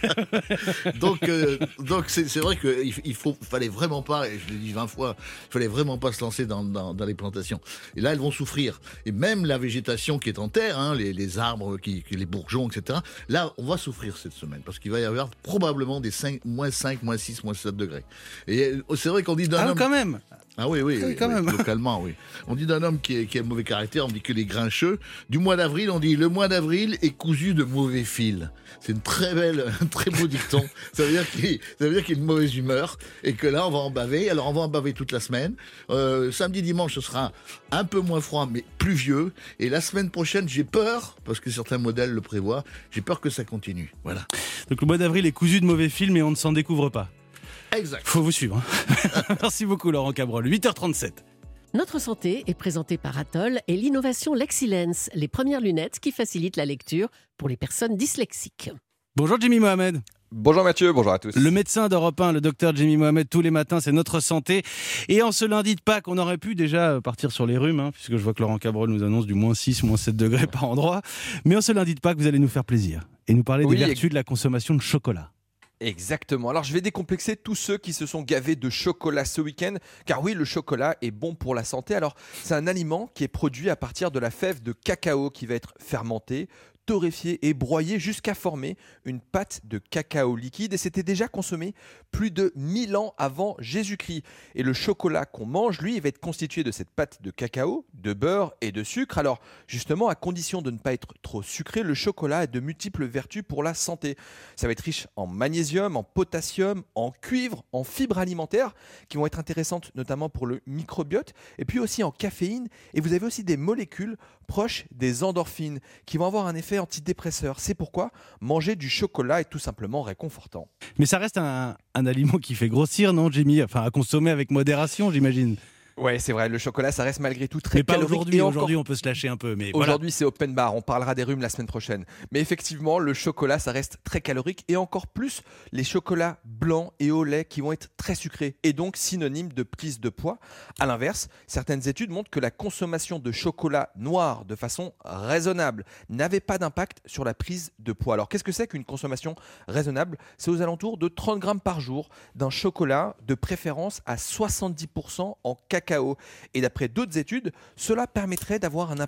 donc euh, donc c'est, c'est vrai qu'il il faut, fallait vraiment pas, et je l'ai dit vingt fois, il fallait vraiment pas se lancer dans, dans, dans les plantations. Et là, elles vont souffrir. Et même la végétation qui est en terre, hein, les, les arbres, qui, les bourgeons, et cetera. Là, on va souffrir cette semaine, parce qu'il va y avoir probablement des cinq, moins cinq, moins six, moins sept degrés. Et c'est vrai qu'on dit d'un ah, homme... quand même. Ah oui, oui, oui, oui, quand oui même. Localement, oui. On dit d'un homme qui, est, qui a mauvais caractère, on dit que les grincheux. Du mois d'avril, on dit le mois d'avril est cousu de mauvais fils. C'est une très belle, un très beau dicton. Ça veut dire qu'il, ça veut dire qu'il y a une mauvaise humeur et que là, on va en baver. Alors, on va en baver toute la semaine. Euh, samedi, dimanche, ce sera un peu moins froid, mais pluvieux. Et la semaine prochaine, j'ai peur, parce que certains modèles le prévoient, j'ai peur que ça continue. Voilà. Donc, le mois d'avril est cousu de mauvais fils, mais on ne s'en découvre pas. Exact. Faut vous suivre. Merci beaucoup Laurent Cabrol. huit heures trente-sept. Notre santé est présentée par Atoll et l'innovation Lexilens, les premières lunettes qui facilitent la lecture pour les personnes dyslexiques. Bonjour Jimmy Mohamed. Bonjour Mathieu, bonjour à tous. Le médecin d'Europe un, le docteur Jimmy Mohamed, tous les matins, c'est notre santé. Et en ce lundi de Pâques, on aurait pu déjà partir sur les rhumes, hein, puisque je vois que Laurent Cabrol nous annonce du moins six, moins sept degrés par endroit. Mais en ce lundi de Pâques, vous allez nous faire plaisir et nous parler oui, des vertus et... de la consommation de chocolat. Exactement. Alors je vais décomplexer tous ceux qui se sont gavés de chocolat ce week-end, car oui, le chocolat est bon pour la santé. Alors c'est un aliment qui est produit à partir de la fève de cacao qui va être fermentée, torréfié et broyé jusqu'à former une pâte de cacao liquide, et c'était déjà consommé plus de mille ans avant Jésus-Christ. Et le chocolat qu'on mange, lui, il va être constitué de cette pâte de cacao, de beurre et de sucre. Alors justement, à condition de ne pas être trop sucré, le chocolat a de multiples vertus pour la santé. Ça va être riche en magnésium, en potassium, en cuivre, en fibres alimentaires qui vont être intéressantes notamment pour le microbiote, et puis aussi en caféine. Et vous avez aussi des molécules proches des endorphines qui vont avoir un effet antidépresseur. C'est pourquoi manger du chocolat est tout simplement réconfortant. Mais ça reste un, un aliment qui fait grossir, non, Jimmy ? Enfin, à consommer avec modération, j'imagine. Ouais, c'est vrai, le chocolat, ça reste malgré tout très mais pas calorique. Aujourd'hui, encore... aujourd'hui, on peut se lâcher un peu. Mais aujourd'hui, voilà. C'est open bar, on parlera des rhumes la semaine prochaine. Mais effectivement, le chocolat, ça reste très calorique, et encore plus les chocolats blancs et au lait qui vont être très sucrés, et donc synonymes de prise de poids. À l'inverse, certaines études montrent que la consommation de chocolat noir de façon raisonnable n'avait pas d'impact sur la prise de poids. Alors qu'est-ce que c'est qu'une consommation raisonnable ? C'est aux alentours de trente grammes par jour d'un chocolat, de préférence à soixante-dix pour cent en cacao. Et d'après d'autres études, cela permettrait d'avoir un impact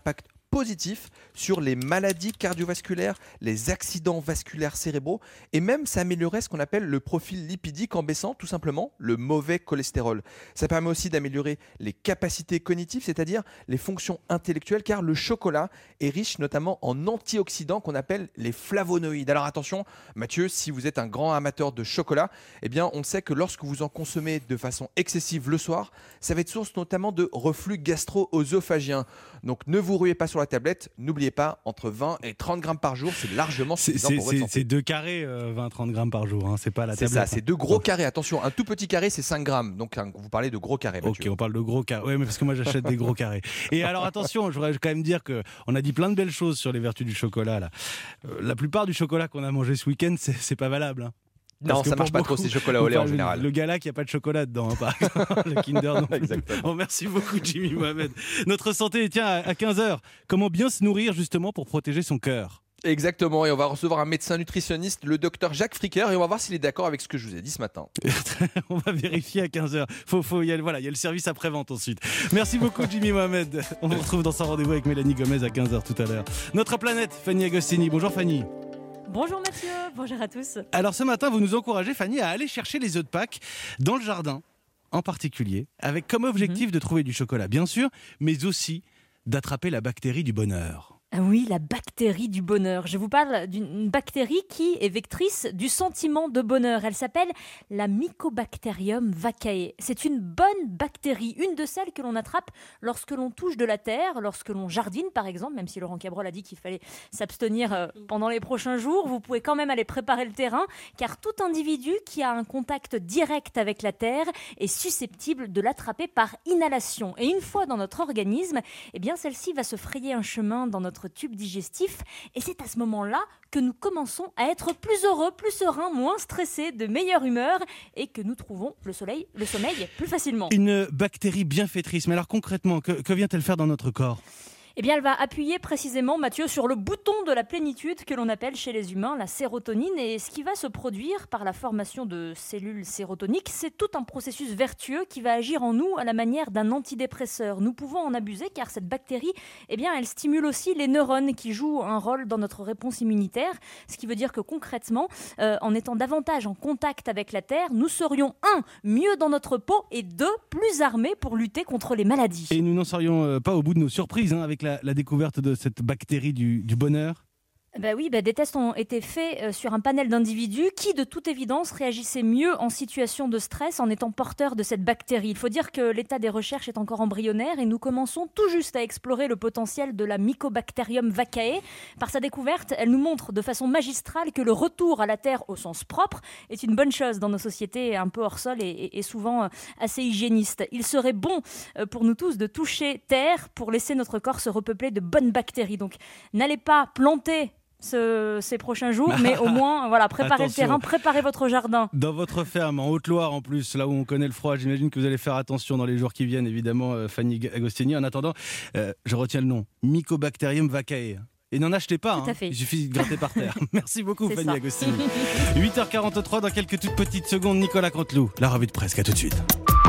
positif sur les maladies cardiovasculaires, les accidents vasculaires cérébraux, et même ça améliorait ce qu'on appelle le profil lipidique en baissant tout simplement le mauvais cholestérol. Ça permet aussi d'améliorer les capacités cognitives, c'est-à-dire les fonctions intellectuelles, car le chocolat est riche notamment en antioxydants qu'on appelle les flavonoïdes. Alors attention, Mathieu, si vous êtes un grand amateur de chocolat, eh bien on sait que lorsque vous en consommez de façon excessive le soir, ça va être source notamment de reflux gastro-œsophagien. Donc ne vous ruez pas sur la tablette, n'oubliez pas, entre vingt et trente grammes par jour, c'est largement suffisant c'est, pour votre c'est, santé. c'est deux carrés, euh, vingt à trente grammes par jour, hein, c'est pas la C'est tablette. ça, c'est deux gros carrés. Attention, un tout petit carré, c'est cinq grammes. Donc un, vous parlez de gros carrés, Mathieu. Ok, on parle de gros carrés. Oui, mais parce que moi j'achète des gros carrés. Et alors attention, je voudrais quand même dire qu'on a dit plein de belles choses sur les vertus du chocolat. Là. Euh, la plupart du chocolat qu'on a mangé ce week-end, c'est, c'est pas valable. Hein. Non, ça marche pas trop ces chocolats au lait en le, général. Le gala qui a pas de chocolat dedans, hein, par exemple. Le Kinder non plus. Exactement. Bon, merci beaucoup Jimmy Mohamed. Notre santé, tiens, à quinze heures, comment bien se nourrir justement pour protéger son cœur? Exactement, et on va recevoir un médecin nutritionniste, le docteur Jacques Fricker, et on va voir s'il est d'accord avec ce que je vous ai dit ce matin. On va vérifier à quinze heures. Faut, faut, y a, voilà, il y a le service après-vente ensuite. Merci beaucoup Jimmy Mohamed. On vous retrouve dans son rendez-vous avec Mélanie Gomez à quinze heures tout à l'heure. Notre planète, Fanny Agostini. Bonjour Fanny. Bonjour Mathieu, bonjour à tous. Alors ce matin, vous nous encouragez, Fanny, à aller chercher les œufs de Pâques dans le jardin, en particulier, avec comme objectif mmh. de trouver du chocolat, bien sûr, mais aussi d'attraper la bactérie du bonheur. Ah oui, la bactérie du bonheur. Je vous parle d'une bactérie qui est vectrice du sentiment de bonheur. Elle s'appelle la Mycobacterium vaccae. C'est une bonne bactérie, une de celles que l'on attrape lorsque l'on touche de la terre, lorsque l'on jardine par exemple, même si Laurent Cabrol a dit qu'il fallait s'abstenir pendant les prochains jours. Vous pouvez quand même aller préparer le terrain, car tout individu qui a un contact direct avec la terre est susceptible de l'attraper par inhalation. Et une fois dans notre organisme, eh bien celle-ci va se frayer un chemin dans notre tube digestif, et c'est à ce moment-là que nous commençons à être plus heureux, plus sereins, moins stressés, de meilleure humeur, et que nous trouvons le, soleil, le sommeil plus facilement. Une bactérie bienfaitrice, mais alors concrètement, que, que vient-elle faire dans notre corps ? Eh bien, elle va appuyer précisément, Mathieu, sur le bouton de la plénitude que l'on appelle chez les humains la sérotonine. Et ce qui va se produire par la formation de cellules sérotoniques, c'est tout un processus vertueux qui va agir en nous à la manière d'un antidépresseur. Nous pouvons en abuser car cette bactérie, eh bien, elle stimule aussi les neurones qui jouent un rôle dans notre réponse immunitaire. Ce qui veut dire que concrètement, euh, en étant davantage en contact avec la terre, nous serions un, mieux dans notre peau, et deux, plus armés pour lutter contre les maladies. Et nous n'en serions euh, pas au bout de nos surprises hein, avec la La, la découverte de cette bactérie du, du bonheur. Bah oui, bah des tests ont été faits euh, sur un panel d'individus qui, de toute évidence, réagissaient mieux en situation de stress en étant porteurs de cette bactérie. Il faut dire que l'état des recherches est encore embryonnaire et nous commençons tout juste à explorer le potentiel de la Mycobacterium vaccae. Par sa découverte, elle nous montre de façon magistrale que le retour à la terre au sens propre est une bonne chose dans nos sociétés un peu hors sol et, et, et souvent assez hygiénistes. Il serait bon pour nous tous de toucher terre pour laisser notre corps se repeupler de bonnes bactéries. Donc n'allez pas planter Ce, ces prochains jours, mais au moins voilà, préparez attention. le terrain, préparez votre jardin. Dans votre ferme, en Haute-Loire en plus, là où on connaît le froid, j'imagine que vous allez faire attention dans les jours qui viennent, évidemment, euh, Fanny Agostini. En attendant, euh, je retiens le nom, Mycobacterium vaccae. Et n'en achetez pas, hein. Il suffit de gratter par terre. Merci beaucoup C'est Fanny ça. Agostini. huit heures quarante-trois, dans quelques toutes petites secondes, Nicolas Canteloup, la revue de presse, à tout de suite.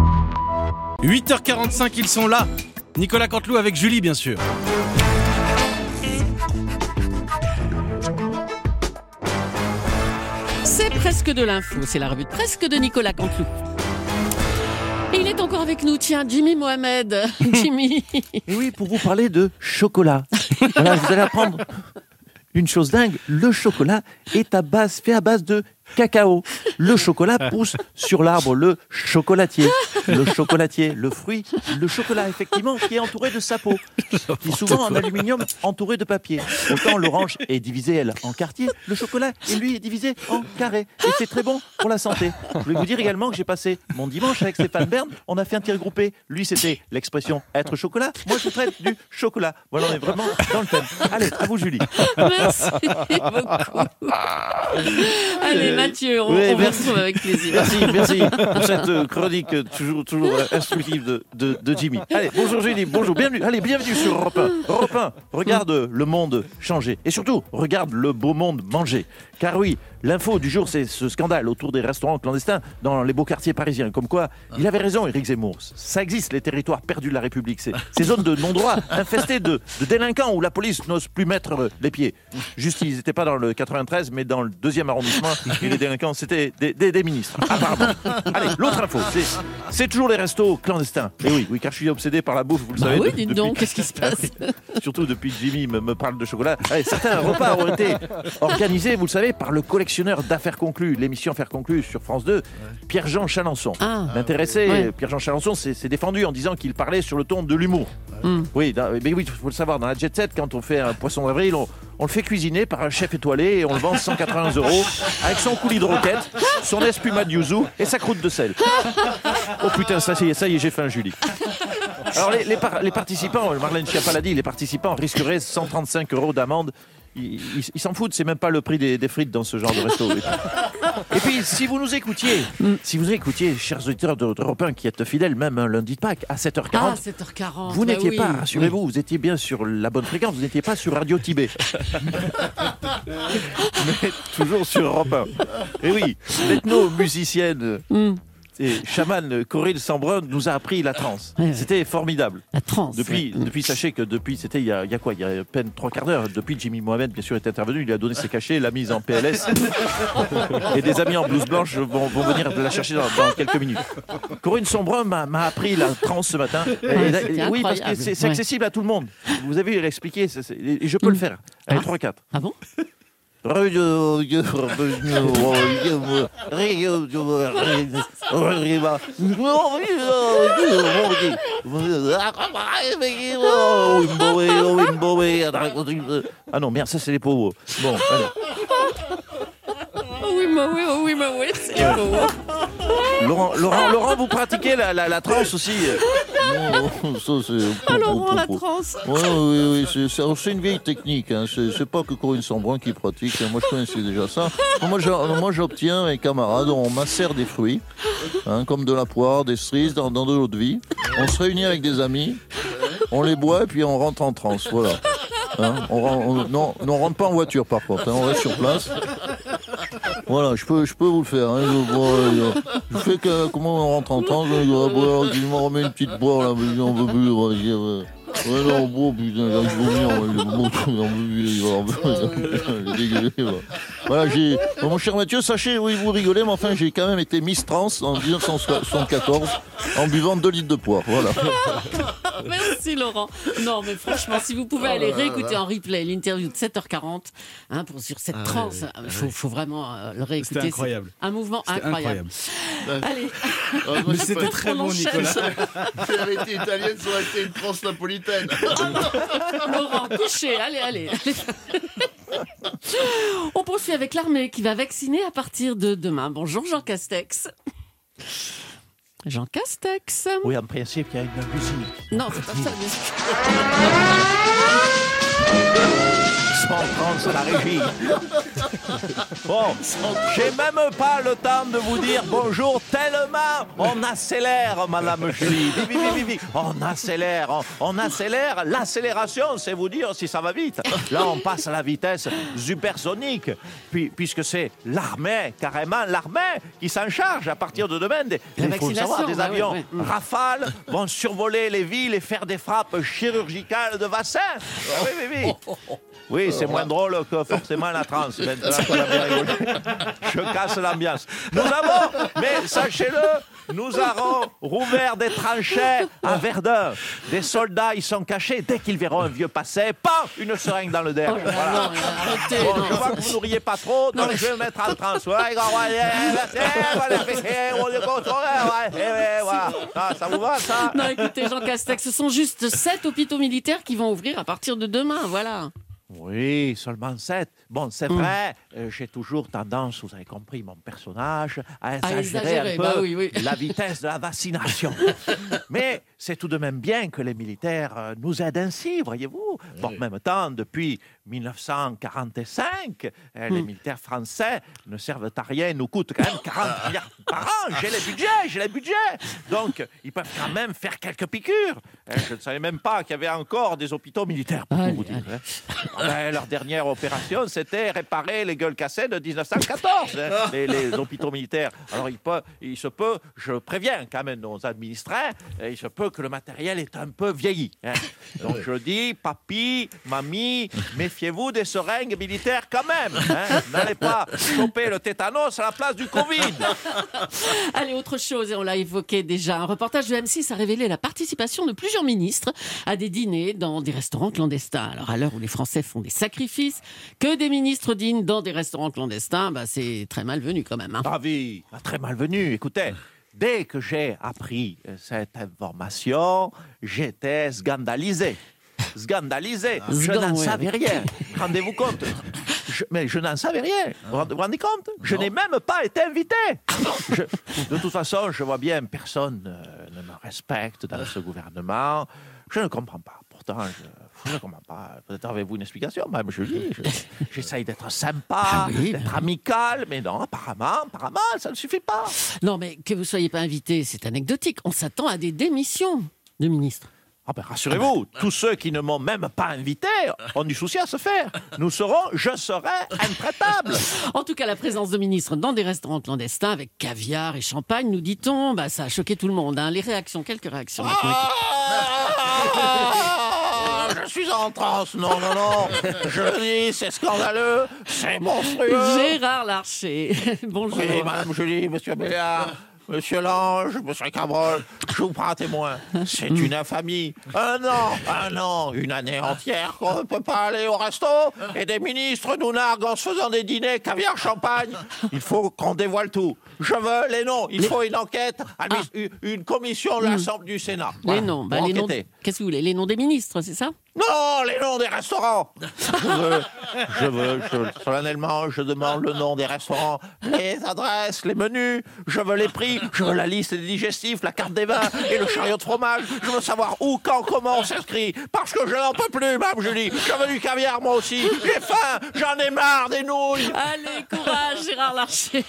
huit heures quarante-cinq, ils sont là. Nicolas Canteloup avec Julie, bien sûr. C'est presque de l'info, c'est la revue de presse de Nicolas Canteloup. Et il est encore avec nous, tiens, Jimmy Mohamed. Jimmy. Et oui, pour vous parler de chocolat. Voilà, vous allez apprendre une chose dingue. Le chocolat est à base, fait à base de cacao. Le chocolat pousse sur l'arbre, le chocolatier. Le chocolatier, le fruit, le chocolat, effectivement, qui est entouré de sa peau, qui est souvent en aluminium entouré de papier. Autant l'orange est divisée, elle, en quartiers, le chocolat, et lui, est divisé en carrés. Et c'est très bon pour la santé. Je voulais vous dire également que j'ai passé mon dimanche avec Stéphane Bern. On a fait un tir groupé. Lui, c'était l'expression être chocolat. Moi, je traite du chocolat. Voilà, on est vraiment dans le thème. Allez, à vous, Julie. Merci beaucoup. Allez, Mathieu, on, oui, on vous retrouve avec plaisir. Merci, merci pour cette chronique toujours, toujours instructive de, de, de Jimmy. Allez, bonjour Julie, bonjour, bienvenue. Allez, bienvenue sur Europe un. Europe un, regarde le monde changer. Et surtout, regarde le beau monde manger. Car oui, L'info du jour, c'est ce scandale autour des restaurants clandestins dans les beaux quartiers parisiens. Comme quoi, il avait raison, Éric Zemmour. Ça existe, les territoires perdus de la République. C'est ces zones de non-droit infestées de, de délinquants où la police n'ose plus mettre les pieds. Juste, ils n'étaient pas dans le quatre-vingt-treize, mais dans le deuxième arrondissement. Et les délinquants, c'était des, des, des ministres. Apparemment. Allez, l'autre info, c'est, c'est toujours les restos clandestins. Et oui, oui, car je suis obsédé par la bouffe, vous le Bah savez. oui, de- dites depuis- donc, qu'est-ce qui se passe? Surtout depuis que Jimmy me, me parle de chocolat. Allez, certains repas ont été organisés, vous le savez, par le collectionneur d'Affaires conclues, l'émission Affaires conclues sur France deux, Pierre-Jean Chalençon. Ah. L'intéressé, Ouais. Pierre-Jean Chalençon, s'est s'est défendu en disant qu'il parlait sur le ton de l'humour. Mm. Oui, dans- mais oui, il faut le savoir, dans la jet set, quand on fait un poisson d'avril, on, on le fait cuisiner par un chef étoilé et on le vend cent quatre-vingts euros avec son coulis de roquette, son espuma de yuzu et sa croûte de sel. Oh putain, ça, y est, ça y est, j'ai faim, Julie. Alors les, les, par- les participants, Marlène Schiappa l'a dit, les participants risqueraient cent trente-cinq euros d'amende. Ils, ils- ils s'en foutent, c'est même pas le prix des, des frites dans ce genre de resto. Et puis, si vous nous écoutiez, si vous nous écoutiez, chers auditeurs de d'Europe un qui êtes fidèles, même un lundi de Pâques, à sept heures Ah, quarante, sept heures quarante. vous bah n'étiez oui. pas, rassurez-vous, vous étiez bien sur la bonne fréquence, vous n'étiez pas sur Radio Tibet. Mais toujours sur Europe un. Et oui, l'ethno-musicienne Mm. et chamane Corinne Sambrun nous a appris la transe. Ouais, ouais. C'était formidable. La transe. Depuis, ouais. depuis, sachez que depuis, c'était il y a, il y a quoi Il y a à peine trois quarts d'heure. Depuis, Jimmy Mohamed, bien sûr, est intervenu. Il lui a donné ses cachets, l'a mise en P L S. Et des amis en blouse blanche vont, vont venir la chercher dans, dans quelques minutes. Corinne Sambrun m'a, m'a appris la transe ce matin. Et- et- c'était oui, parce que incroyable. c'est, c'est Ouais. accessible à tout le monde. Vous avez vu, elle a expliqué, c'est- c'est- et je peux le faire. Allez, trois quatre. Ah bon Ah non, merde, ça c'est les pauvres. Bon, allez. Oh oui, mais oui, oh oui, mais oui, c'est les pauvres. Laurent, Laurent, Laurent, vous pratiquez la, la, la transe aussi? Ah, Laurent, la transe. Oui, oui, oui, c'est, c'est, c'est une vieille technique. Hein. C'est, c'est pas que Corinne Sambrun qui pratique. Moi, je connaissais déjà ça. Moi, je- moi, j'obtiens, mes camarades, on macère des fruits, hein, comme de la poire, des cerises, dans, dans de l'eau de vie. On se réunit avec des amis, on les boit et puis on rentre en transe. Voilà. Hein, on, ren- on- non, non, on rentre pas en voiture par contre. Hein, on reste sur place. Voilà, je peux, je peux vous le faire. Hein, je, bon, euh, je fais que comment on rentre en transe. Je, dois boire, je m'en remets une petite boire là, mais j'en veux plus. Ouais, j'ai, euh, ouais, non, bon, putain, là, je vomis, on va- bon, j'en veux plus, il va en il est dégueulé, voilà. Voilà, j'ai. Bon, mon cher Mathieu, sachez, oui, vous rigolez, mais enfin, j'ai quand même été Miss Trans en dix-neuf cent soixante-quatorze en buvant deux litres de poire. Voilà. Merci Laurent. Non, mais franchement, si vous pouvez aller réécouter en replay l'interview de sept heures quarante hein, pour, sur cette Ah, transe, ouais, il ouais. faut, faut vraiment euh, le réécouter. C'était incroyable. C'est un mouvement C'était incroyable. Allez. Ah, Mais c'était très On bon, enchaîne. Nicolas. Si elle avait été italienne, ça aurait été une transe napolitaine. Laurent, couchez, allez, allez. On poursuit avec l'armée qui va vacciner à partir de demain. Bonjour Jean Castex. Jean Castex. Oui, en principe, il y a une musique. Non, c'est pas ça. cent trente à la régie. Bon, j'ai même pas le temps de vous dire bonjour tellement on accélère, Madame Julie. Vivi, vivi, vivi. On accélère, on, on accélère. L'accélération, c'est vous dire si ça va vite. Là, on passe à la vitesse supersonique, puis, puisque c'est l'armée, carrément l'armée, qui s'en charge à partir de demain. Des, La il faut le savoir, des vaccination, avions ouais, ouais, ouais. Rafale vont survoler les villes et faire des frappes chirurgicales de vaccins. Ah oui, oui, oui. Oui, c'est moins drôle que forcément la transe. Maintenant qu'on a bien rigolé, je casse l'ambiance. Nous avons, mais sachez-le, nous avons rouvert des tranchées à Verdun. Des soldats, ils sont cachés. Dès qu'ils verront un vieux passer, paf, une seringue dans le derrière. Oh là là, Voilà. non, mais arrêtez, Bon, non. je vois que vous n'auriez pas trop, donc je vais me mettre en transe. Ouais, voilà. Ah, ça vous va, ça? Non, écoutez, Jean Castex, ce sont juste sept hôpitaux militaires qui vont ouvrir à partir de demain, voilà. Oui, seulement sept. Bon, c'est vrai, euh, j'ai toujours tendance, vous avez compris mon personnage, à exagérer, exagérer, un peu bah oui, oui. la vitesse de la vaccination. Mais c'est tout de même bien que les militaires euh, nous aident ainsi, voyez-vous. Bon, en même temps, depuis dix-neuf cent quarante-cinq, euh, les militaires français ne servent à rien, nous coûtent quand même quarante milliards par an. J'ai les budgets, j'ai les budgets. Donc, ils peuvent quand même faire quelques piqûres. Euh, je ne savais même pas qu'il y avait encore des hôpitaux militaires, pour Allez, vous dire. hein. Ben, leur dernière opération, c'était réparer les gueules cassées de dix-neuf cent quatorze, hein, les, les hôpitaux militaires. Alors, il, peut, il se peut, je préviens quand même nos administrés, il se peut que le matériel est un peu vieilli. Hein. Donc, je dis, papi, mamie, méfiez-vous des seringues militaires quand même. Hein. N'allez pas choper le tétanos à la place du Covid. Allez, autre chose, et on l'a évoqué déjà. Un reportage de M six a révélé la participation de plusieurs ministres à des dîners dans des restaurants clandestins. Alors, à l'heure où les Français font des sacrifices, que des ministres dînent dans des restaurants clandestins, bah, c'est très malvenu quand même. Hein. Ah oui, très malvenu. Écoutez, dès que j'ai appris cette information, j'étais scandalisé. Scandalisé. Ah, je Sgan, n'en ouais, savais avec- rien. Rendez-vous compte. Je, mais je n'en savais rien. Vous vous rendez compte? Je n'ai même pas été invité. Je- de toute façon, je vois bien, personne euh, ne me respecte dans ce gouvernement. Je ne comprends pas. Pourtant, je, je ne comprends pas. Peut-être avez-vous une explication, même je dis. Je- J'essaye d'être sympa, Ah oui, d'être amical, mais non, apparemment, apparemment, ça ne suffit pas. Non, mais que vous ne soyez pas invité, c'est anecdotique. On s'attend à des démissions de ministres. Ah ben, rassurez-vous, tous ceux qui ne m'ont même pas invité ont du souci à se faire. Nous serons, je serai intraitable. En tout cas, la présence de ministres dans des restaurants clandestins avec caviar et champagne, nous dit-on, bah, ça a choqué tout le monde. Hein. Les réactions, quelques réactions. Ah, je suis en transe. Non, non, non. Je le dis, c'est scandaleux, c'est monstrueux. Gérard Larcher, bonjour. Oui, madame Julie, monsieur Béliard, monsieur Lange, monsieur Cabrol, je vous prends à témoin. C'est une infamie. Un an, un an, une année entière qu'on ne peut pas aller au resto et des ministres nous narguent en se faisant des dîners caviar champagne. Il faut qu'on dévoile tout. Je veux les noms. Il faut une enquête, une, une commission de l'Assemblée du Sénat. Les Voilà, noms, bah, pour les noms. enquêter. Qu'est-ce que vous voulez? Les noms des ministres, c'est ça? Non, les noms des restaurants. Je veux, je veux, je, solennellement, je demande le nom des restaurants, les adresses, les menus. Je veux les prix, je veux la liste des digestifs, la carte des vins et le chariot de fromage. Je veux savoir où, quand, comment on s'inscrit. Parce que je n'en peux plus, Mme Julie. Je veux du caviar, moi aussi. J'ai faim, j'en ai marre des nouilles. Allez, courage, Gérard Larcher.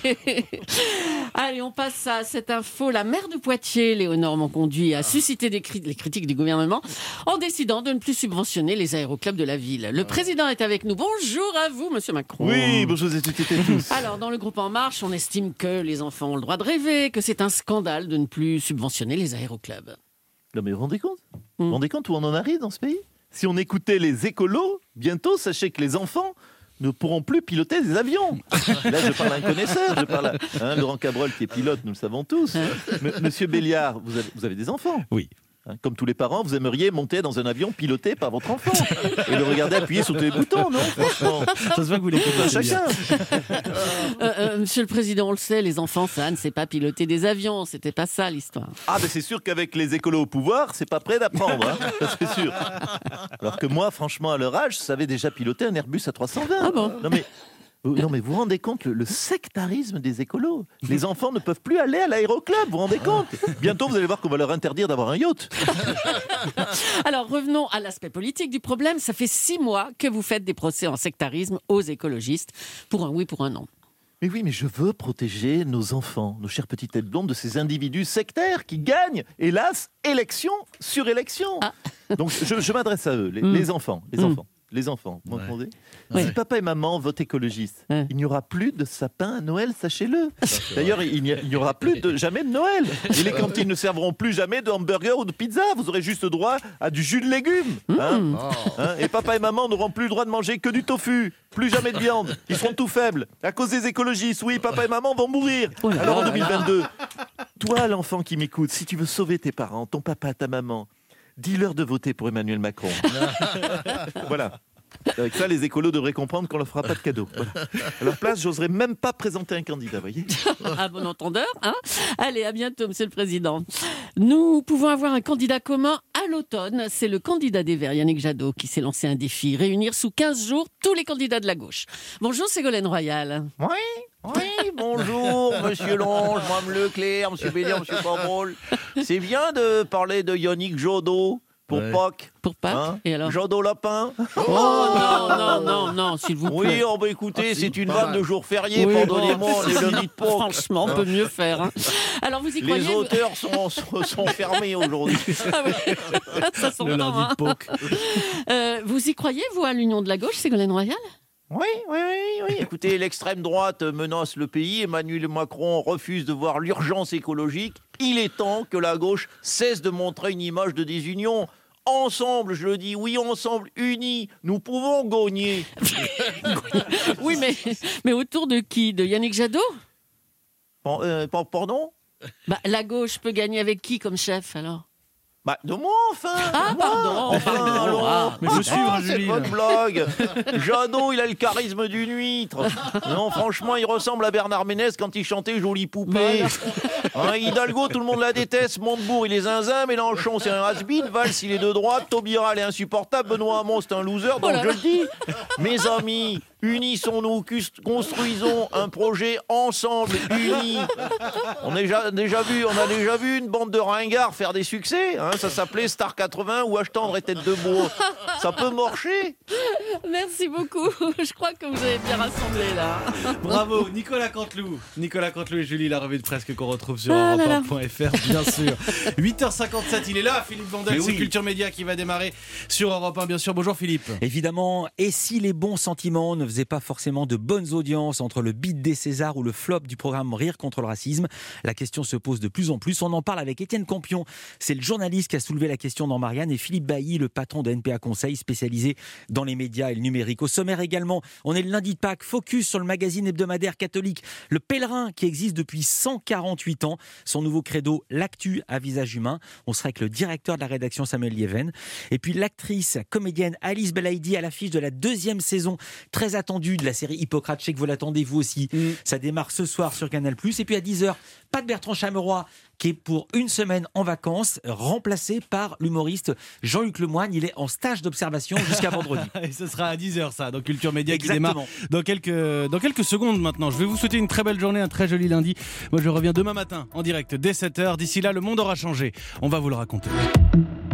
Allez, on passe à cette info. La maire de Poitiers, Léonore Monconduit, a suscité des cri- les critiques du gouvernement en décidant de ne plus subventionner les aéroclubs de la ville. Le président est avec nous. Bonjour à vous, monsieur Macron. Oui, bonjour à toutes et tous. Alors, dans le groupe En Marche, on estime que les enfants ont le droit de rêver, que c'est un scandale de ne plus subventionner les aéroclubs. Non mais vous vous rendez compte Vous vous rendez compte où on en arrive dans ce pays? Si on écoutait les écolos, bientôt, sachez que les enfants ne pourront plus piloter des avions. Là, je parle à un connaisseur, je parle à hein, Laurent Cabrol qui est pilote, nous le savons tous. M- Monsieur Béliard, vous avez, vous avez des enfants? Oui. Hein, comme tous les parents, vous aimeriez monter dans un avion piloté par votre enfant et le regarder appuyer sur tous les boutons, non? Franchement, ça se voit que vous l'écoutez chacun. Euh, euh, monsieur le Président, on le sait, les enfants, ça ne sait pas piloter des avions. C'était pas ça l'histoire. Ah, ben c'est sûr qu'avec les écolos au pouvoir, c'est pas prêt d'apprendre, hein, ça c'est sûr. Alors que moi, franchement, à leur âge, je savais déjà piloter un Airbus A trois cent vingt. Ah bon? Non mais. Non mais vous vous rendez compte le, le sectarisme des écolos. Les enfants ne peuvent plus aller à l'aéroclub, vous vous rendez compte? Bientôt vous allez voir qu'on va leur interdire d'avoir un yacht. Alors revenons à l'aspect politique du problème. Ça fait six mois que vous faites des procès en sectarisme aux écologistes pour un oui, pour un non. Mais oui, mais je veux protéger nos enfants, nos chères petites têtes blondes, de ces individus sectaires qui gagnent, hélas, élection sur élection. Ah. Donc je, je m'adresse à eux, les, Mm. les enfants, les Mm. enfants. Les enfants, vous m'entendez? Ouais. Si papa et maman votent écologiste, Ouais. il n'y aura plus de sapin à Noël, sachez-le. D'ailleurs, il n'y a- il n'y aura plus de, jamais de Noël. Et les cantines ne serviront plus jamais de hamburger ou de pizza. Vous aurez juste droit à du jus de légumes. hein. Mmh. Hein, et papa et maman n'auront plus le droit de manger que du tofu. Plus jamais de viande. Ils seront tout faibles. À cause des écologistes, oui, papa et maman vont mourir. Oh là Alors en là. deux mille vingt-deux, toi, l'enfant qui m'écoute, si tu veux sauver tes parents, ton papa, ta maman, dis-leur de voter pour Emmanuel Macron. Voilà. Avec ça, les écolos devraient comprendre qu'on leur fera pas de cadeau. Voilà. À leur place, j'oserais même pas présenter un candidat, voyez. À bon entendeur, hein? Allez, à bientôt, Monsieur le Président. Nous pouvons avoir un candidat commun à l'automne. C'est le candidat des Verts, Yannick Jadot, qui s'est lancé un défi, réunir sous quinze jours tous les candidats de la gauche. Bonjour, Ségolène Royal. Oui, oui, bonjour, monsieur Longe, Mme Leclerc, monsieur Béliard, monsieur Cabrol. C'est bien de parler de Yannick Jadot. Pour Ouais. Pâques. Pour Pâques. Hein Et alors Jadot Lapin. Oh non, non, non, non, s'il vous plaît. Oui, oh, bah, écoutez, Ah, c'est si, une pas vanne mal. de jours fériés, Oui, pardonnez-moi, bon, les lundis de Pâques. Franchement, on peut mieux faire. hein. Alors, vous y croyez Les vous- auteurs sont, sont, sont fermés aujourd'hui. Ah ouais. Ça s'entend. hein. Euh, vous y croyez, vous, à l'union de la gauche, Ségolène Royal? Oui, oui, oui, oui. Écoutez, l'extrême droite menace le pays. Emmanuel Macron refuse de voir l'urgence écologique. Il est temps que la gauche cesse de montrer une image de désunion. Ensemble, je le dis, oui, ensemble, unis, nous pouvons gagner. Oui, mais, mais autour de qui? De Yannick Jadot? Pan- euh, pan- Pardon Bah, la gauche peut gagner avec qui comme chef, alors? Bah, de moi, enfin. Ah, Moi, pardon, enfin, pardon. alors. Ah, mais faut suivre, Ah, c'est Julie, votre blague. Jadot, il a le charisme d'une huître. Non, franchement, il ressemble à Bernard Ménez quand il chantait Jolie Poupée. Hein, Hidalgo, tout le monde la déteste. Montebourg, il est zinzin. Mélenchon, c'est un has-been. Valls, il est de droite. Taubira, il est insupportable. Benoît Hamon, c'est un loser. Donc, Oh là je là. le dis, mes amis, unissons-nous, cus- construisons un projet ensemble, unis. On a déjà, déjà vu, on a déjà vu une bande de ringards faire des succès. Hein, ça s'appelait Star quatre-vingts ou H tendre et tête de bois. Ça peut marcher. Merci beaucoup. Je crois que vous avez bien rassemblé, là. Bravo, Nicolas Canteloup. Nicolas Canteloup et Julie, la revue de presse qu'on retrouve sur Ah là europe là. un point f r, bien sûr. huit heures cinquante-sept, il est là, Philippe Vandel, Mais c'est oui. Culture Média qui va démarrer sur Europe un, bien sûr. Bonjour Philippe. Évidemment, et si les bons sentiments ne faisaient pas forcément de bonnes audiences entre le beat des Césars ou le flop du programme Rire contre le racisme, la question se pose de plus en plus. On en parle avec Étienne Campion, c'est le journaliste qui a soulevé la question dans Marianne, et Philippe Bailly, le patron de N P A Conseil, spécialisé dans les médias et le numérique. Au sommaire également, on est le lundi de Pâques, focus sur le magazine hebdomadaire catholique Le Pèlerin, qui existe depuis cent quarante-huit ans. Son nouveau credo, l'actu à visage humain. On sera avec le directeur de la rédaction, Samuel Lieven. Et puis l'actrice, comédienne Alice Belaïdi à l'affiche de la deuxième saison très attendue de la série Hippocrate. Je sais que vous l'attendez vous aussi. Ça démarre ce soir sur Canal plus. Et puis à dix heures, pas de Bertrand Chameroy, qui est pour une semaine en vacances, remplacé par l'humoriste Jean-Luc Lemoyne. Il est en stage d'observation jusqu'à vendredi. Et ce sera à dix heures, ça, dans Culture Média qui démarre Exactement. dans quelques, dans quelques secondes maintenant. Je vais vous souhaiter une très belle journée, un très joli lundi. Moi, je reviens demain matin en direct dès sept heures. D'ici là, le monde aura changé. On va vous le raconter.